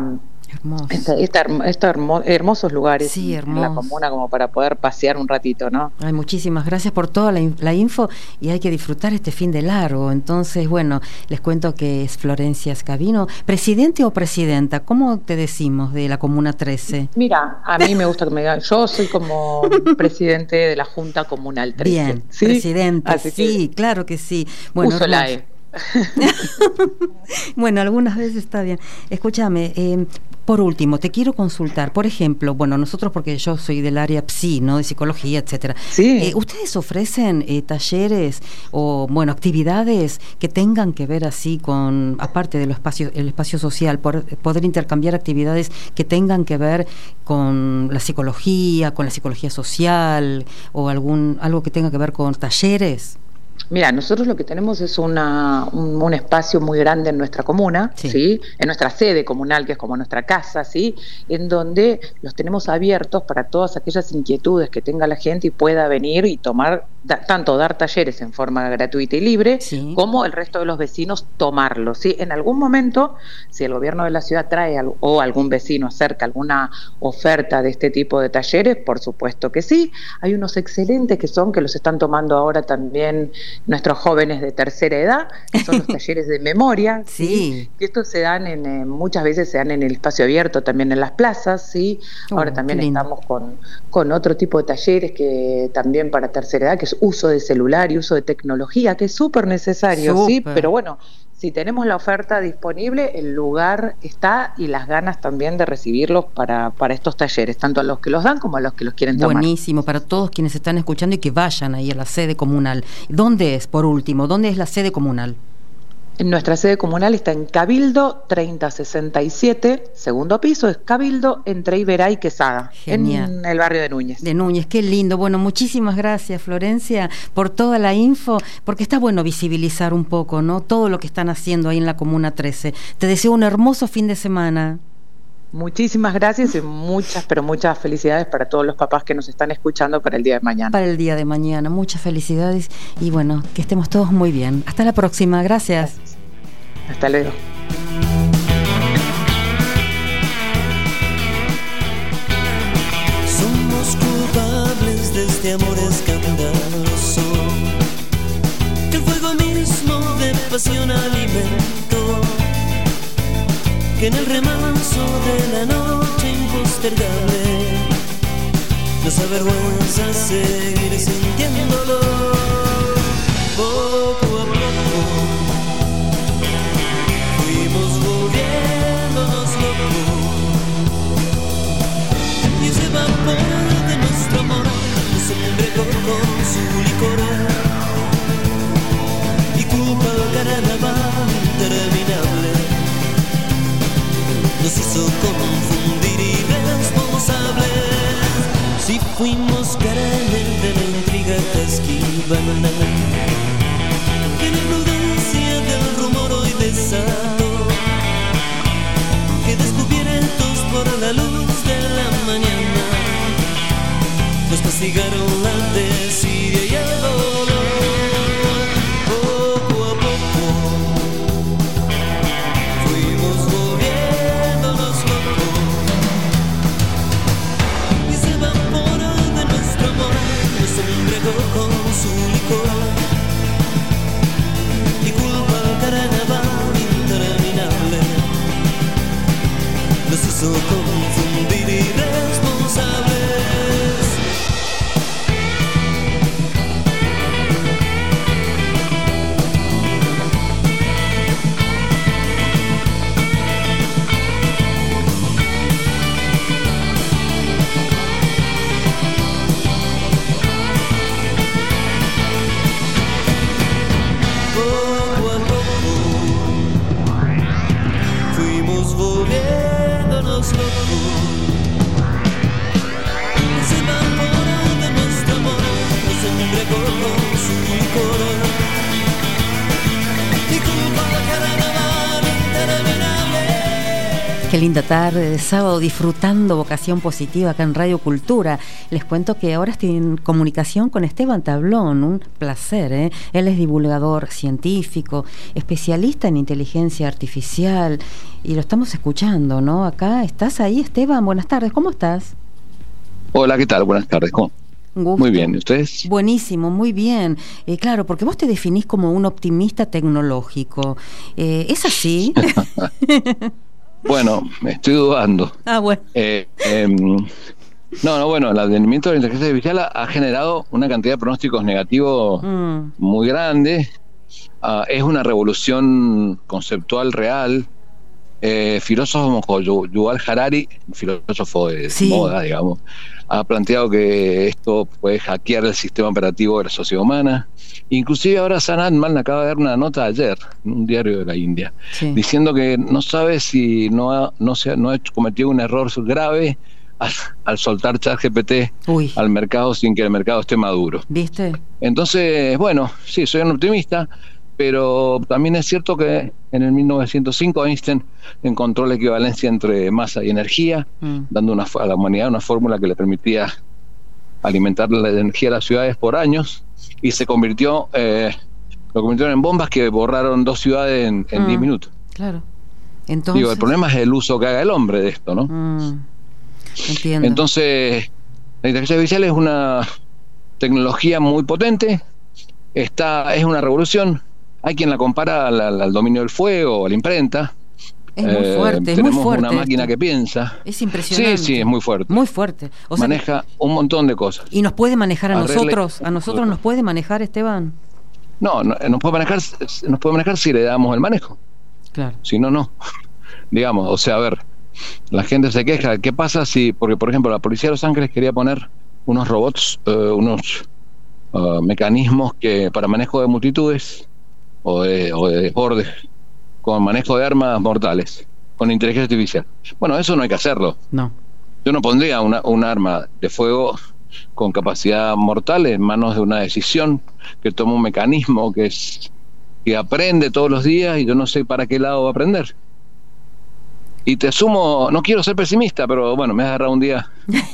Hermoso. esta, esta, hermo- estos hermo- hermosos lugares Sí, en la hermoso. comuna como para poder pasear un ratito, ¿no? Ay, muchísimas gracias por toda la, in- la info y hay que disfrutar este fin de largo. Entonces, bueno, les cuento que es Florencia Scavino, presidente o presidenta, ¿cómo te decimos de la Comuna trece? Mira, a mí me gusta que me digan, yo soy como presidente de la Junta Comunal trece. Bien, ¿sí? presidente, Así que sí, claro que sí. Bueno, uso la hermoso. E. Bueno, algunas veces está bien. Escúchame, eh, por último, te quiero consultar, por ejemplo, bueno, nosotros porque yo soy del área psi, ¿no? De psicología, etcétera. Sí. Eh, ¿Ustedes ofrecen eh, talleres o, bueno, actividades que tengan que ver así con, aparte del espacio, el espacio social, por, poder intercambiar actividades que tengan que ver con la psicología, con la psicología social o algún algo que tenga que ver con talleres? Mira, nosotros lo que tenemos es una, un, un espacio muy grande en nuestra comuna, Sí. ¿sí? En nuestra sede comunal, que es como nuestra casa, ¿sí? En donde los tenemos abiertos para todas aquellas inquietudes que tenga la gente y pueda venir y tomar, da, tanto dar talleres en forma gratuita y libre, Sí. como el resto de los vecinos tomarlos, ¿sí? En algún momento, si el gobierno de la ciudad trae al, o algún vecino acerca alguna oferta de este tipo de talleres, por supuesto que sí. Hay unos excelentes que son, que los están tomando ahora también nuestros jóvenes de tercera edad, que son los talleres de memoria, ¿sí? Sí. Que estos se dan en, eh, muchas veces se dan en el espacio abierto, también en las plazas, ¿sí? Oh, Ahora también qué lindo. estamos con, con otro tipo de talleres que también para tercera edad, que es uso de celular y uso de tecnología, que es súper necesario, ¿sí? Súper. Pero bueno, si tenemos la oferta disponible, el lugar está y las ganas también de recibirlos para, para estos talleres, tanto a los que los dan como a los que los quieren tomar. Buenísimo, para todos quienes están escuchando y que vayan ahí a la sede comunal. ¿Dónde es, por último? ¿Dónde es la sede comunal? En nuestra sede comunal está en Cabildo treinta sesenta y siete, segundo piso, es Cabildo entre Iberá y Quesada, Genial. en el barrio de Núñez. De Núñez, qué lindo. Bueno, muchísimas gracias, Florencia, por toda la info, porque está bueno visibilizar un poco, ¿no? Todo lo que están haciendo ahí en la Comuna trece. Te deseo un hermoso fin de semana. Muchísimas gracias y muchas, pero muchas felicidades para todos los papás que nos están escuchando para el día de mañana. Para el día de mañana, muchas felicidades y bueno, que estemos todos muy bien. Hasta la próxima, gracias. Hasta luego. Somos culpables de este amor escandaloso, que el fuego mismo de pasión alimentó, que en el remanso de la noche impostergable nos avergüenza seguir sintiéndolo. Poco a poco fuimos volviéndonos locos, y ese vapor de nuestro amor nos embriagó con su licor, y culpa al carnaval interminable nos hizo confundir irresponsables. Si fuimos carnes de la intriga que esquivan, que la imprudencia del rumor hoy desató, que descubiertos por la luz de la mañana nos castigaron la desidia y el dolor. Poco a poco fuimos volviéndonos locos, y ese vapor de nuestro amor nos embriagó con su licor, y culpa al carnaval interminable nos hizo confundir irresponsables. Poco a poco fuimos volviéndonos locos, ese vapor de nuestro amor nos embriagó con su licor, y culpa al carnaval interminable Qué linda tarde de sábado disfrutando Vocación Positiva acá en Radio Cultura. Les cuento que ahora estoy en comunicación con Esteban Tablón, un placer, ¿eh? Él es divulgador científico, especialista en inteligencia artificial y lo estamos escuchando, ¿no? Acá, ¿estás ahí, Esteban? Buenas tardes, ¿cómo estás? Hola, ¿qué tal? Buenas tardes, ¿cómo? Muy bien, ¿y ustedes? Buenísimo, muy bien. Eh, claro, porque vos te definís como un optimista tecnológico. Eh, ¿Es así? Bueno, me estoy dudando. Ah, bueno. Eh, eh, no, no, bueno, el advenimiento de la inteligencia artificial ha, ha generado una cantidad de pronósticos negativos mm. muy grande. Uh, es una revolución conceptual real. Eh, filósofos como Yuval Harari, filósofo de sí. moda, digamos, ha planteado que esto puede hackear el sistema operativo de la sociedad humana. Inclusive ahora Sam Altman acaba de dar una nota ayer en un diario de la India, sí. diciendo que no sabe si no ha, no se ha, no ha cometido un error grave al, al soltar ChatGPT Uy. al mercado sin que el mercado esté maduro. ¿Viste? Entonces, bueno, sí, soy un optimista, pero también es cierto que en el mil novecientos cinco Einstein encontró la equivalencia entre masa y energía, mm. dando una, a la humanidad una fórmula que le permitía alimentar la energía de las ciudades por años, y se convirtió, eh, lo convirtieron en bombas que borraron dos ciudades en diez mm. minutos. Claro. Entonces... Digo, el problema es el uso que haga el hombre de esto, ¿no? Mm. Entiendo. Entonces, la inteligencia artificial es una tecnología muy potente, está, es una revolución. Hay quien la compara al, al dominio del fuego, a la imprenta. Es muy fuerte, eh, es tenemos muy fuerte una máquina esto. que piensa. Es impresionante. Sí, sí, es muy fuerte. Muy fuerte. O sea, maneja un montón de cosas. ¿Y nos puede manejar a Arregle, nosotros? ¿A nosotros nos puede manejar, Esteban? No, no, nos puede manejar, nos puede manejar si le damos el manejo. Claro. Si no, no. Digamos, o sea, a ver, la gente se queja. ¿Qué pasa si, porque por ejemplo, la Policía de Los Ángeles quería poner unos robots, uh, unos uh, mecanismos que para manejo de multitudes o de, o de desbordes, con manejo de armas mortales, con inteligencia artificial? Bueno, eso no hay que hacerlo. No. Yo no pondría una, un arma de fuego con capacidad mortal en manos de una decisión que toma un mecanismo que es que aprende todos los días y yo no sé para qué lado va a aprender. Y te sumo, no quiero ser pesimista, pero bueno, me has agarrado un día.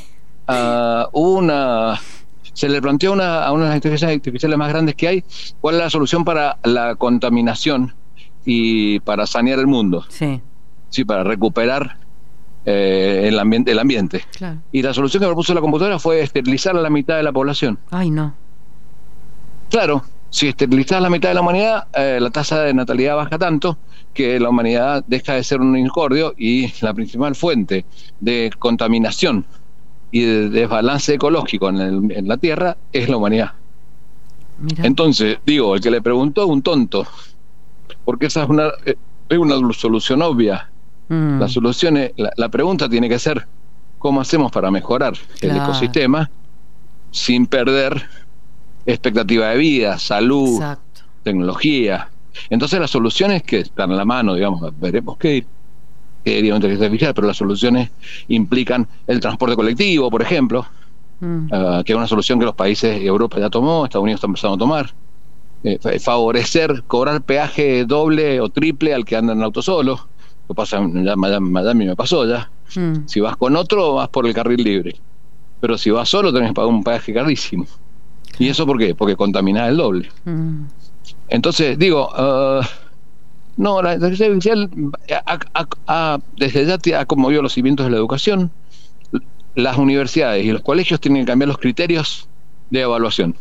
Uh, hubo una... Se le planteó una, a una de las inteligencias artificiales más grandes que hay, cuál es la solución para la contaminación y para sanear el mundo. Sí. Sí, para recuperar eh, el ambiente. El ambiente. Claro. Y la solución que propuso la computadora fue esterilizar a la mitad de la población. Ay, no. Claro, si esterilizas a la mitad de la humanidad, eh, la tasa de natalidad baja tanto que la humanidad deja de ser un incordio y la principal fuente de contaminación y de desbalance ecológico en, el, en la Tierra es la humanidad. Mirá. Entonces, digo, el que le preguntó un tonto, porque esa es una, es una solución obvia. Mm. La solución es, la, la pregunta tiene que ser ¿cómo hacemos para mejorar claro. el ecosistema sin perder expectativa de vida, salud, Exacto. tecnología? Entonces las soluciones que están a la mano, digamos, veremos qué que diría inteligencia artificial, pero las soluciones implican el transporte colectivo, por ejemplo, mm. uh, que es una solución que los países de Europa ya tomó, Estados Unidos está empezando a tomar. Eh, favorecer, cobrar peaje doble o triple al que anda en auto solo. Lo pasa en Miami, me pasó ya. Mm. Si vas con otro, vas por el carril libre. Pero si vas solo, tenés que pagar un peaje carísimo. ¿Y eso por qué? Porque contaminás el doble. Mm. Entonces, digo... Uh, No, la inteligencia artificial ha, ha, ha, desde ya ha conmovido los cimientos de la educación. Las universidades y los colegios tienen que cambiar los criterios de evaluación.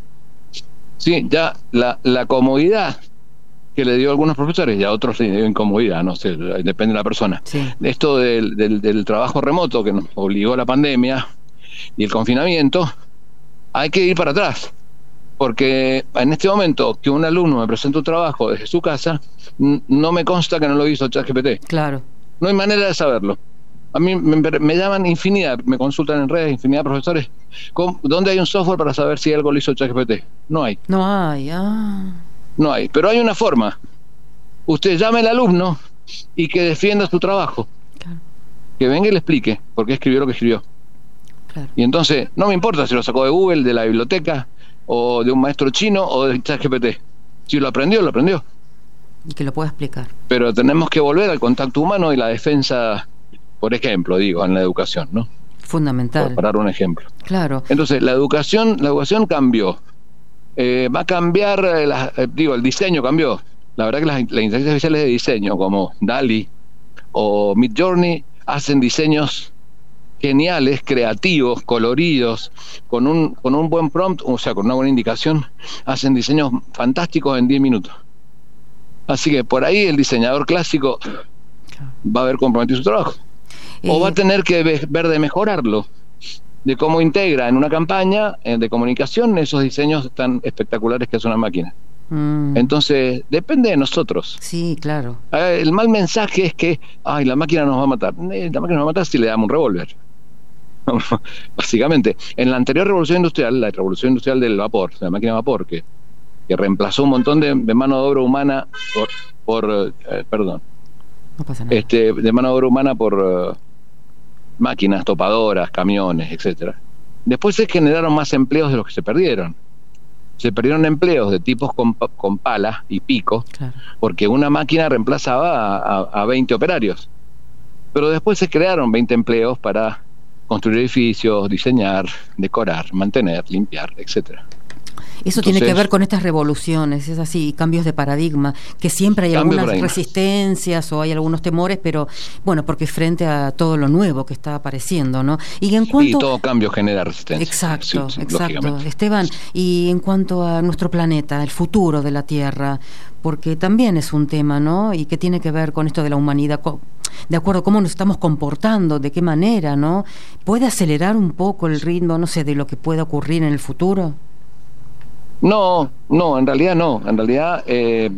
Sí, ya la, la comodidad que le dio a algunos profesores y a otros le dio incomodidad, no sé, depende de la persona. Sí. Esto del, del, del trabajo remoto que nos obligó la pandemia y el confinamiento, hay que ir para atrás. Porque en este momento que un alumno me presenta un trabajo desde su casa, n- no me consta que no lo hizo ChatGPT. Claro. No hay manera de saberlo. A mí me, me llaman infinidad, me consultan en redes, infinidad de profesores. ¿Cómo, ¿Dónde hay un software para saber si algo lo hizo ChatGPT? No hay. No hay, ah. No hay, pero hay una forma. Usted llame al alumno y que defienda su trabajo. Claro. Que venga y le explique por qué escribió lo que escribió. Claro. Y entonces, no me importa si lo sacó de Google, de la biblioteca, o de un maestro chino o de ChatGPT. Si lo aprendió, lo aprendió. Y que lo pueda explicar. Pero tenemos que volver al contacto humano y la defensa por ejemplo, digo, en la educación, ¿no? Fundamental. Por dar un ejemplo. Claro. Entonces, la educación, la educación cambió. Eh, va a cambiar, eh, la, eh, digo, el diseño cambió. La verdad que las, las inteligencias artificiales de diseño, como DALL-E o Midjourney, hacen diseños geniales, creativos, coloridos, con un, con un buen prompt, o sea, con una buena indicación, hacen diseños fantásticos en diez minutos. Así que por ahí el diseñador clásico va a haber comprometido su trabajo. Eh, o va a tener que ve, ver de mejorarlo, de cómo integra en una campaña eh, de comunicación esos diseños tan espectaculares que hace una máquina. Mm. Entonces, depende de nosotros. Sí, claro. Eh, el mal mensaje es que, ay, la máquina nos va a matar. Eh, la máquina nos va a matar si le damos un revólver. Básicamente, en la anterior revolución industrial, la revolución industrial del vapor, la máquina de vapor, que, que reemplazó un montón de, de mano de obra humana por, por eh, perdón, no pasa nada. Este, de mano de obra humana por uh, máquinas, topadoras, camiones, etcétera. Después se generaron más empleos de los que se perdieron. Se perdieron empleos de tipos con, con pala y pico, claro, porque una máquina reemplazaba a, a, a veinte operarios. Pero después se crearon veinte empleos para construir edificios, diseñar, decorar, mantener, limpiar, etcétera. Eso Entonces, tiene que ver con estas revoluciones, es así, cambios de paradigma, que siempre hay algunas resistencias o hay algunos temores, pero bueno, porque frente a todo lo nuevo que está apareciendo, ¿no? Y en cuanto... Y todo cambio genera resistencia. Exacto, sí, sí, exacto. Esteban, y en cuanto a nuestro planeta, el futuro de la Tierra, porque también es un tema, ¿no? Y que tiene que ver con esto de la humanidad, de acuerdo a cómo nos estamos comportando, de qué manera, ¿no? ¿Puede acelerar un poco el ritmo, no sé, de lo que pueda ocurrir en el futuro? No, no, en realidad no. En realidad eh,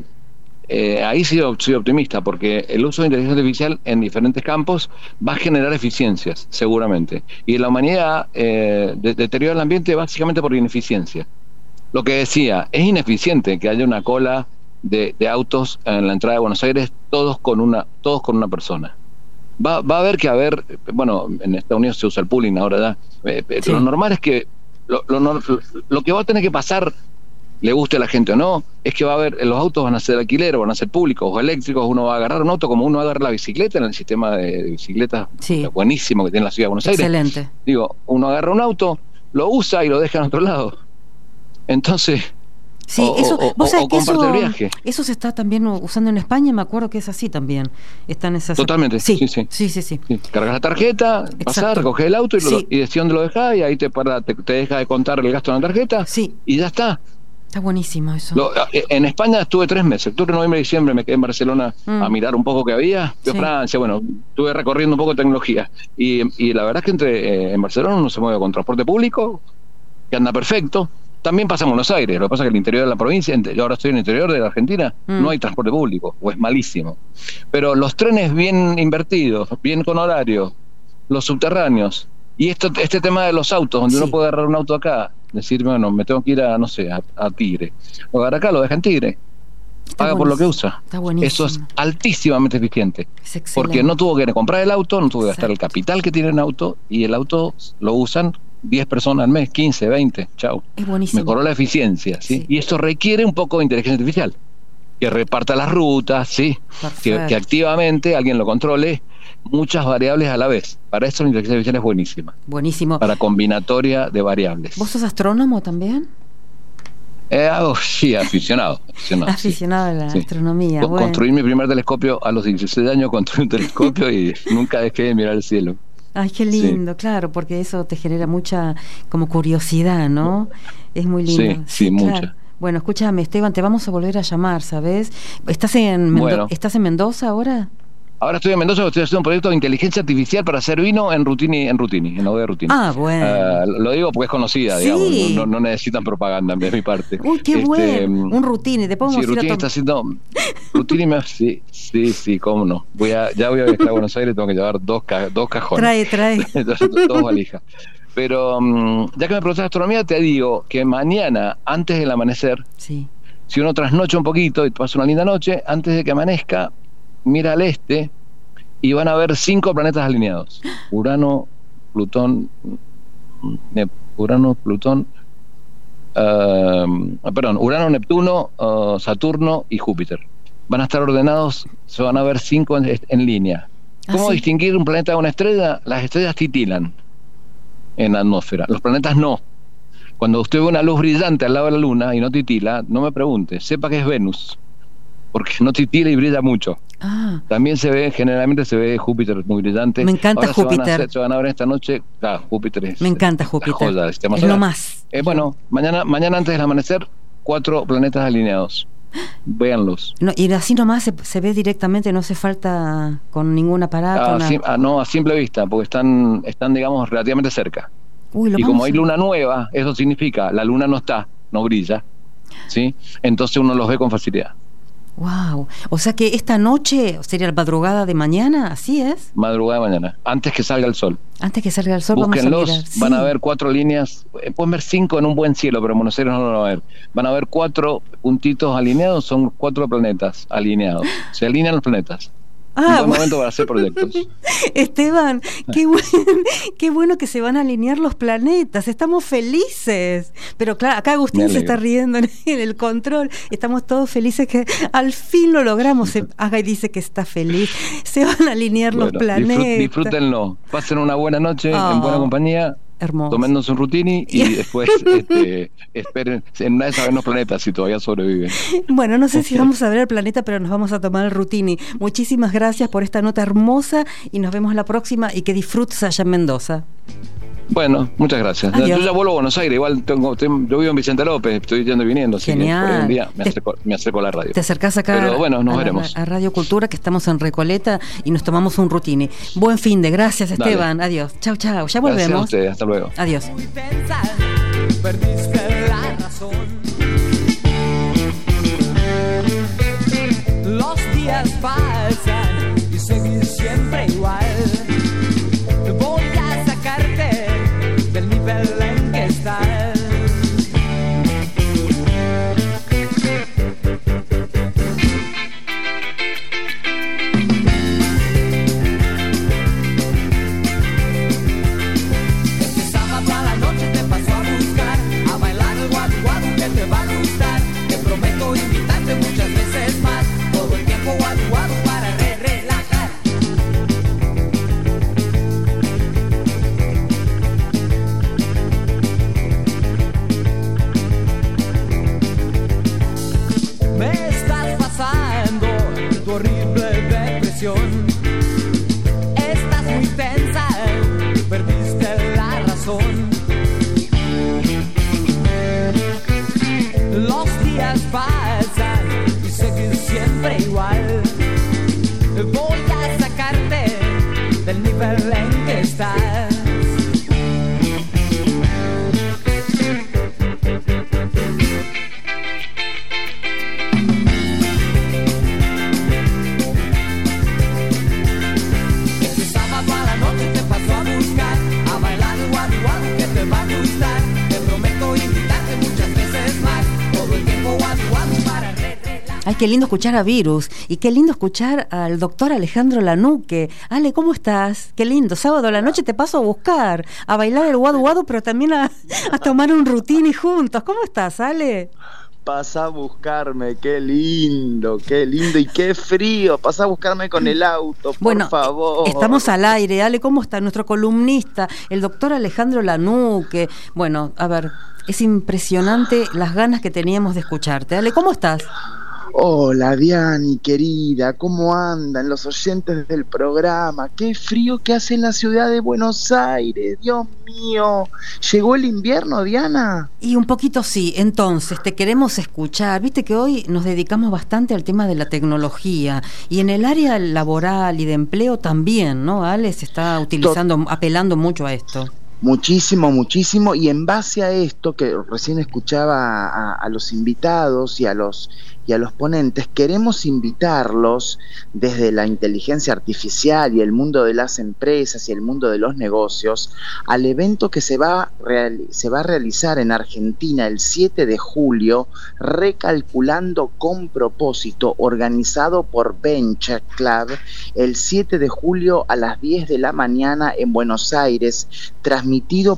eh, ahí sí soy optimista, porque el uso de inteligencia artificial en diferentes campos va a generar eficiencias, seguramente. Y la humanidad eh, de, deteriora el ambiente básicamente por ineficiencia. Lo que decía, es ineficiente que haya una cola de, de autos en la entrada de Buenos Aires, todos con una, todos con una persona. Va, va a haber que haber, bueno, en Estados Unidos se usa el pooling ahora ya, eh, sí. Lo normal es que lo, lo, lo, lo que va a tener que pasar, le guste a la gente o no, es que va a haber, los autos van a ser alquiler, van a ser públicos o eléctricos, uno va a agarrar un auto como uno va a agarrar la bicicleta en el sistema de, de bicicletas, sí, buenísimo que tiene la ciudad de Buenos Aires. Excelente. Digo, uno agarra un auto, lo usa y lo deja en otro lado. Entonces, sí, o, eso, o, vos sabés o que comparte eso, el viaje. Eso se está también usando en España, me acuerdo que es así también. Están esas... Totalmente, sí, sí, sí. sí, sí, sí. sí. Cargas la tarjeta, pasás, recoges el auto y, lo, sí, y decís dónde lo dejás, y ahí te, para, te, te deja de contar el gasto en la tarjeta, sí, y ya está. Está buenísimo eso. Lo, en España estuve tres meses, octubre, noviembre, diciembre, me quedé en Barcelona mm. a mirar un poco qué había. Fui a sí. Francia, bueno, estuve recorriendo un poco de tecnología. Y, y la verdad es que entre eh, en Barcelona uno se mueve con transporte público, que anda perfecto. También pasa en Buenos Aires, lo que pasa es que en el interior de la provincia, yo ahora estoy en el interior de la Argentina, mm. no hay transporte público, o es malísimo. Pero los trenes bien invertidos, bien con horario, los subterráneos, y esto, este tema de los autos, donde sí. uno puede agarrar un auto acá, decir, bueno, me tengo que ir a, no sé, a, a Tigre. Lo agarra acá, lo deja en Tigre. Está paga buenísimo. Por lo que usa. Está buenísimo. Eso es altísimamente eficiente. Es excelente. Porque no tuvo que comprar el auto, no tuvo que gastar el capital que tiene el auto, y el auto lo usan diez personas al mes, quince, veinte, chau. Es buenísimo. Mejoró la eficiencia, ¿sí? Sí. Y esto requiere un poco de inteligencia artificial. Que reparta las rutas, ¿sí? Que, que activamente alguien lo controle, muchas variables a la vez. Para eso la inteligencia artificial es buenísima. Buenísimo. Para combinatoria de variables. ¿Vos sos astrónomo también? Eh, oh, sí, aficionado. Aficionado, aficionado sí. a la sí. astronomía. Con, bueno. Construí mi primer telescopio a los dieciséis años, construí un telescopio y nunca dejé de mirar el cielo. Ay, qué lindo, sí. Claro, porque eso te genera mucha como curiosidad, ¿no? Es muy lindo. Sí, sí, sí, claro. mucha. Bueno, escúchame, Esteban, te vamos a volver a llamar, ¿sabes? ¿Estás en, Mendo- bueno. ¿Estás en Mendoza ahora? Ahora estoy en Mendoza, estoy haciendo un proyecto de inteligencia artificial para hacer vino en Rutini, en Rutini, en la U de Rutini. Ah, bueno. Uh, lo digo porque es conocida, sí. digamos, no, no necesitan propaganda de mi parte. Uy, qué este, bueno, un Rutini, te podemos sí, Rutini a está haciendo, Rutini me, sí, sí, sí, cómo no. Voy a, ya voy a viajar a Buenos Aires, tengo que llevar dos, ca, dos cajones. Trae, trae. Dos valijas. Pero um, ya que me preguntas de astronomía, te digo que mañana, antes del amanecer, sí. si uno trasnocha un poquito y pasa una linda noche, antes de que amanezca, mira al este y van a ver cinco planetas alineados. Urano, Plutón, Nep- Urano, Plutón, uh, perdón, Urano, Neptuno, uh, Saturno y Júpiter. Van a estar ordenados, se van a ver cinco en, en línea. ¿Cómo ¿Ah, sí? distinguir un planeta de una estrella? Las estrellas titilan en la atmósfera, los planetas no. Cuando usted ve una luz brillante al lado de la luna y no titila, no me pregunte, sepa que es Venus, porque no titila y brilla mucho. Ah, También se ve, generalmente se ve Júpiter muy brillante. Me encanta Ahora se van a Júpiter. hacer- Se van a ver esta noche, ah, Júpiter es me encanta la Júpiter. joya del sistema Es solar. lo más. Eh, bueno, mañana, mañana antes del amanecer, cuatro planetas alineados. Véanlos. No, y así nomás se, se ve directamente, no hace falta con ningún aparato. Ah, nada. sim- ah, no, a simple vista, porque están, están, digamos, relativamente cerca. Uy, lo Y como vamos hay a- luna nueva, eso significa la luna no está, no brilla, ¿sí? Entonces uno los ve con facilidad. Wow. O sea que esta noche sería la madrugada de mañana, así es. Madrugada de mañana, antes que salga el sol. Antes que salga el sol vamos a Búsquenlos, mirar. van Sí. a ver cuatro líneas, eh, pueden ver cinco en un buen cielo, pero en Buenos Aires no lo van a ver. Van a ver cuatro puntitos alineados, son cuatro planetas alineados. Se alinean los planetas. Ah, un buen bueno. momento para hacer proyectos. Esteban, qué, buen- qué bueno que se van a alinear los planetas, estamos felices. Pero claro, acá Agustín Me se alegro. está riendo en, en el control, estamos todos felices que al fin lo logramos. Se, Aga y dice que está feliz, se van a alinear los Bueno, planetas. disfrut- disfrútenlo, pasen una buena noche Oh, en buena compañía, hermoso. toméndose un rutini y después este, esperen en una de esas ver los planetas si todavía sobreviven. Bueno, no sé si vamos a ver el planeta, pero nos vamos a tomar el Rutini. Muchísimas gracias por esta nota hermosa y nos vemos la próxima y que disfrutes allá en Mendoza. Bueno, muchas gracias. Adiós. Yo ya vuelvo a Buenos Aires, igual tengo, tengo- yo vivo en Vicente López, estoy yendo y viniendo, así Genial. que por hoy en día me Te- acerco, me acerco a la radio. Te acercás acá Pero bueno, nos a, la- veremos. a Radio Cultura, que estamos en Recoleta y nos tomamos un Rutini. Buen fin de, gracias Dale. Esteban, adiós. Chau, chau, ya Gracias a volvemos. ustedes, hasta luego. Adiós. Perdiste la razón. Los días pasan y seguir siempre igual. Voy a sacarte del nivel en que estás. Este sábado a la noche te paso a buscar, a bailar el guadu guadu que te va a gustar. Te prometo invitarte muchas veces más, todo el tiempo guadu guadu para re relajar. Me estás pasando tu horrible depresión. Estás muy tensa, perdiste la razón. Los días pasan y seguir siempre igual. Voy a sacarte del nivel en que estás. Este sábado a la noche te paso a buscar, a bailar el guadu guadu que te va a gustar. Te prometo invitarte muchas veces más, todo el tiempo guadu guadu para re relajar. Ay, qué lindo escuchar a Virus y qué lindo escuchar al doctor Alejandro Lanuque. Ale, ¿cómo estás? Qué lindo. Sábado a la noche te paso a buscar, a bailar el guadu guadu, pero también a, a tomar un Rutini juntos. ¿Cómo estás, Ale? Pasa a buscarme, qué lindo, qué lindo y qué frío. Pasa a buscarme con el auto, por Bueno, favor. estamos al aire. Ale, ¿cómo está nuestro columnista, el doctor Alejandro Lanuque? Bueno, a ver, es impresionante las ganas que teníamos de escucharte. Ale, ¿cómo estás? Hola, Diani, querida, ¿cómo andan los oyentes del programa? Qué frío que hace en la ciudad de Buenos Aires, Dios mío. ¿Llegó el invierno, Diana? Y un poquito sí, entonces te queremos escuchar. Viste que hoy nos dedicamos bastante al tema de la tecnología y en el área laboral y de empleo también, ¿no? Ale se está utilizando, apelando mucho a esto. Muchísimo, muchísimo, y en base a esto que recién escuchaba a, a los invitados y a los y a los ponentes, queremos invitarlos desde la inteligencia artificial y el mundo de las empresas y el mundo de los negocios al evento que se va, real, se va a realizar en Argentina el siete de julio, Recalculando con Propósito, organizado por Venture Club, el siete de julio a las diez de la mañana en Buenos Aires, transmitido para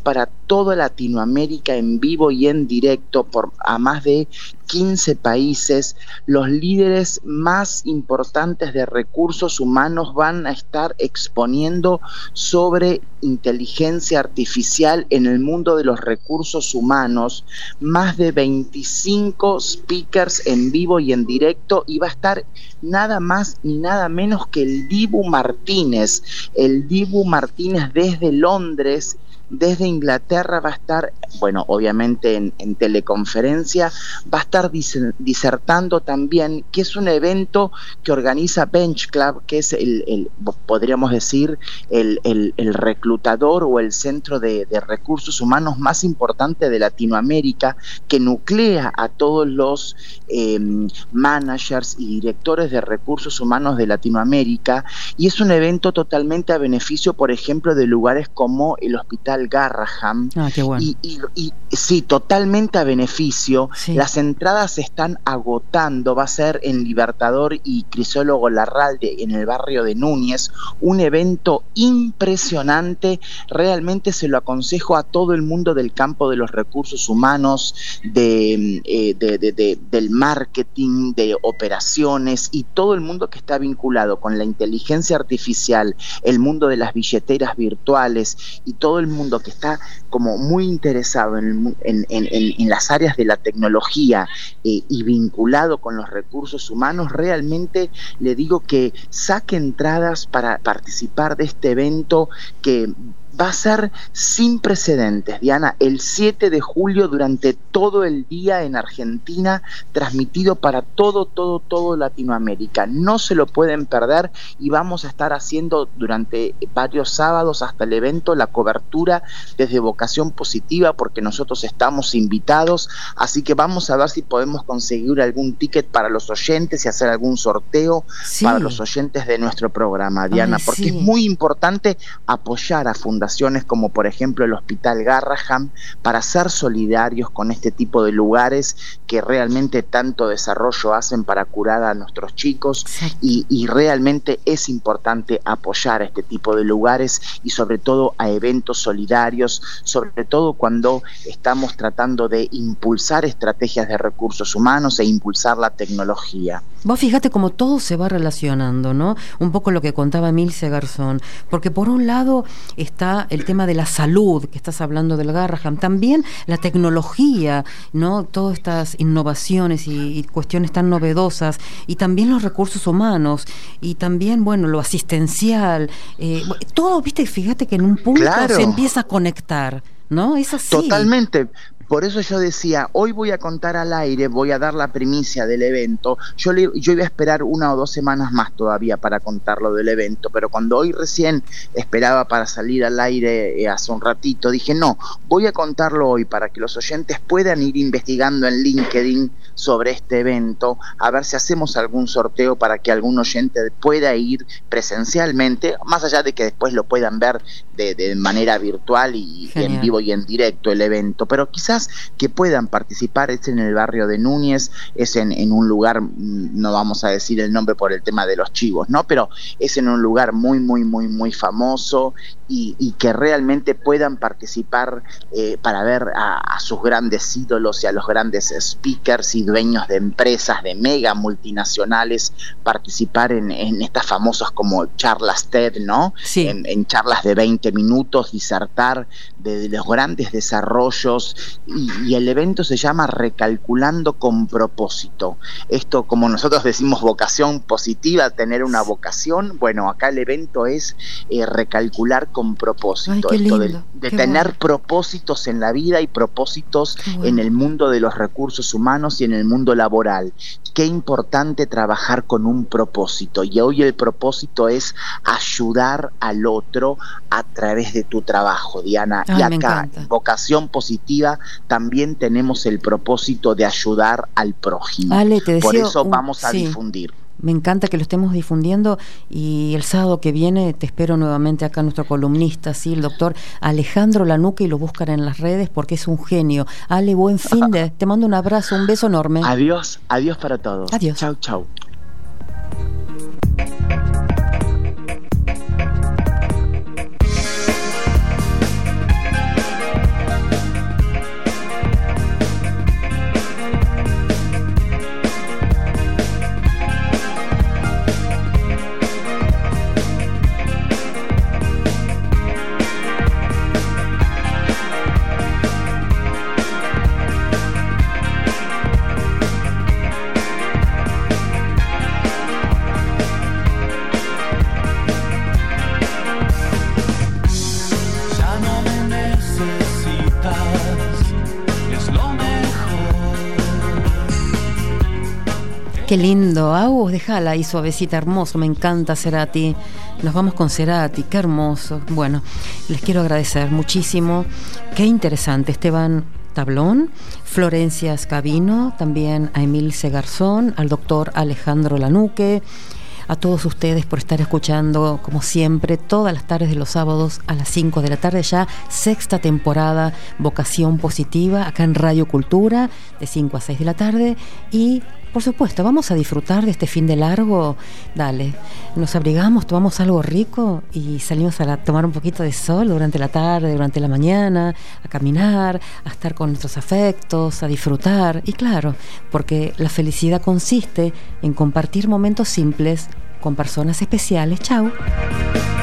toda Latinoamérica en vivo y en directo por a más de quince países. Los líderes más importantes de recursos humanos van a estar exponiendo sobre inteligencia artificial en el mundo de los recursos humanos. Más de veinticinco speakers en vivo y en directo, y va a estar nada más ni nada menos que el Dibu Martínez. El Dibu Martínez desde Londres, desde Inglaterra va a estar, bueno, obviamente en, en teleconferencia, va a estar dis- disertando también, que es un evento que organiza Bench Club, que es el, el podríamos decir, el, el, el reclutador o el centro de, de recursos humanos más importante de Latinoamérica, que nuclea a todos los eh, managers y directores de recursos humanos de Latinoamérica, y es un evento totalmente a beneficio, por ejemplo, de lugares como el Hospital Garraham. Ah, qué bueno. y, y, y sí, totalmente a beneficio. Sí. Las entradas se están agotando. Va a ser en Libertador y Crisólogo Larralde, en el barrio de Núñez, un evento impresionante. Realmente se lo aconsejo a todo el mundo del campo de los recursos humanos, de, eh, de, de, de, del marketing, de operaciones, y todo el mundo que está vinculado con la inteligencia artificial, el mundo de las billeteras virtuales y todo el mundo que está como muy interesado en, en, en, en las áreas de la tecnología eh, y vinculado con los recursos humanos. Realmente le digo que saque entradas para participar de este evento, que va a ser sin precedentes, Diana, el siete de julio durante todo el día en Argentina, transmitido para todo, todo, todo Latinoamérica. No se lo pueden perder, y vamos a estar haciendo durante varios sábados hasta el evento la cobertura desde Vocación Positiva, porque nosotros estamos invitados, así que vamos a ver si podemos conseguir algún ticket para los oyentes y hacer algún sorteo Sí. para los oyentes de nuestro programa, Diana, Ay, porque sí. es muy importante apoyar a fundaciones como por ejemplo el Hospital Garraham para ser solidarios con este tipo de lugares que realmente tanto desarrollo hacen para curar a nuestros chicos, y, y realmente es importante apoyar a este tipo de lugares y sobre todo a eventos solidarios, sobre todo cuando estamos tratando de impulsar estrategias de recursos humanos e impulsar la tecnología. Vos fíjate cómo todo se va relacionando, ¿no? Un poco lo que contaba Emilce Garzón, porque por un lado está el tema de la salud, que estás hablando del Garraham, también la tecnología, ¿no? Todas estas innovaciones y, y cuestiones tan novedosas, y también los recursos humanos, y también, bueno, lo asistencial, eh, todo, viste, fíjate que en un punto Claro. se empieza a conectar, ¿no? Es así. Totalmente. Por eso yo decía, hoy voy a contar al aire, voy a dar la primicia del evento. Yo, le, yo iba a esperar una o dos semanas más todavía para contarlo del evento, pero cuando hoy recién esperaba para salir al aire eh, hace un ratito, dije no, voy a contarlo hoy para que los oyentes puedan ir investigando en LinkedIn sobre este evento, a ver si hacemos algún sorteo para que algún oyente pueda ir presencialmente, más allá de que después lo puedan ver de, de manera virtual y Genial. en vivo y en directo el evento, pero quizás que puedan participar. Es en el barrio de Núñez, es en, en un lugar, no vamos a decir el nombre por el tema de los chivos, ¿no? Pero es en un lugar muy, muy, muy, muy famoso, y, y que realmente puedan participar eh, para ver a, a sus grandes ídolos y a los grandes speakers y dueños de empresas, de mega multinacionales, participar en, en estas famosas como charlas TED, ¿no? Sí. En, en charlas de veinte minutos, disertar de, de los grandes desarrollos. Y, y el evento se llama Recalculando con Propósito. Esto, como nosotros decimos, vocación positiva, tener una vocación. Bueno, acá el evento es eh, recalcular con propósito. Ay, qué Esto lindo, de, de qué tener bueno. propósitos en la vida y propósitos Qué bueno. en el mundo de los recursos humanos y en el mundo laboral. Qué importante trabajar con un propósito. Y hoy el propósito es ayudar al otro a través de tu trabajo, Diana. Ay, y me acá, encanta. en Vocación Positiva, también tenemos el propósito de ayudar al prójimo. Ale, te Por deseo eso un- vamos a sí. difundir. Me encanta que lo estemos difundiendo, y el sábado que viene te espero nuevamente acá, nuestro columnista, ¿sí? El doctor Alejandro Lanuque, y lo buscan en las redes porque es un genio. Ale, buen fin de, te mando un abrazo, un beso enorme. Adiós, adiós para todos. Adiós. Chau, chau. Qué lindo, Agus, déjala ahí suavecita, hermoso, me encanta Cerati. Nos vamos con Cerati, qué hermoso. Bueno, les quiero agradecer muchísimo, qué interesante, Esteban Tablón, Florencia Scavino, también a Emilce Garzón, al doctor Alejandro Lanuque, a todos ustedes por estar escuchando, como siempre, todas las tardes de los sábados a las cinco de la tarde, ya sexta temporada Vocación Positiva, acá en Radio Cultura, de cinco a seis de la tarde. Y, por supuesto, vamos a disfrutar de este fin de largo. Dale, nos abrigamos, tomamos algo rico y salimos a la- tomar un poquito de sol durante la tarde, durante la mañana, a caminar, a estar con nuestros afectos, a disfrutar. Y claro, porque la felicidad consiste en compartir momentos simples con personas especiales. Chau.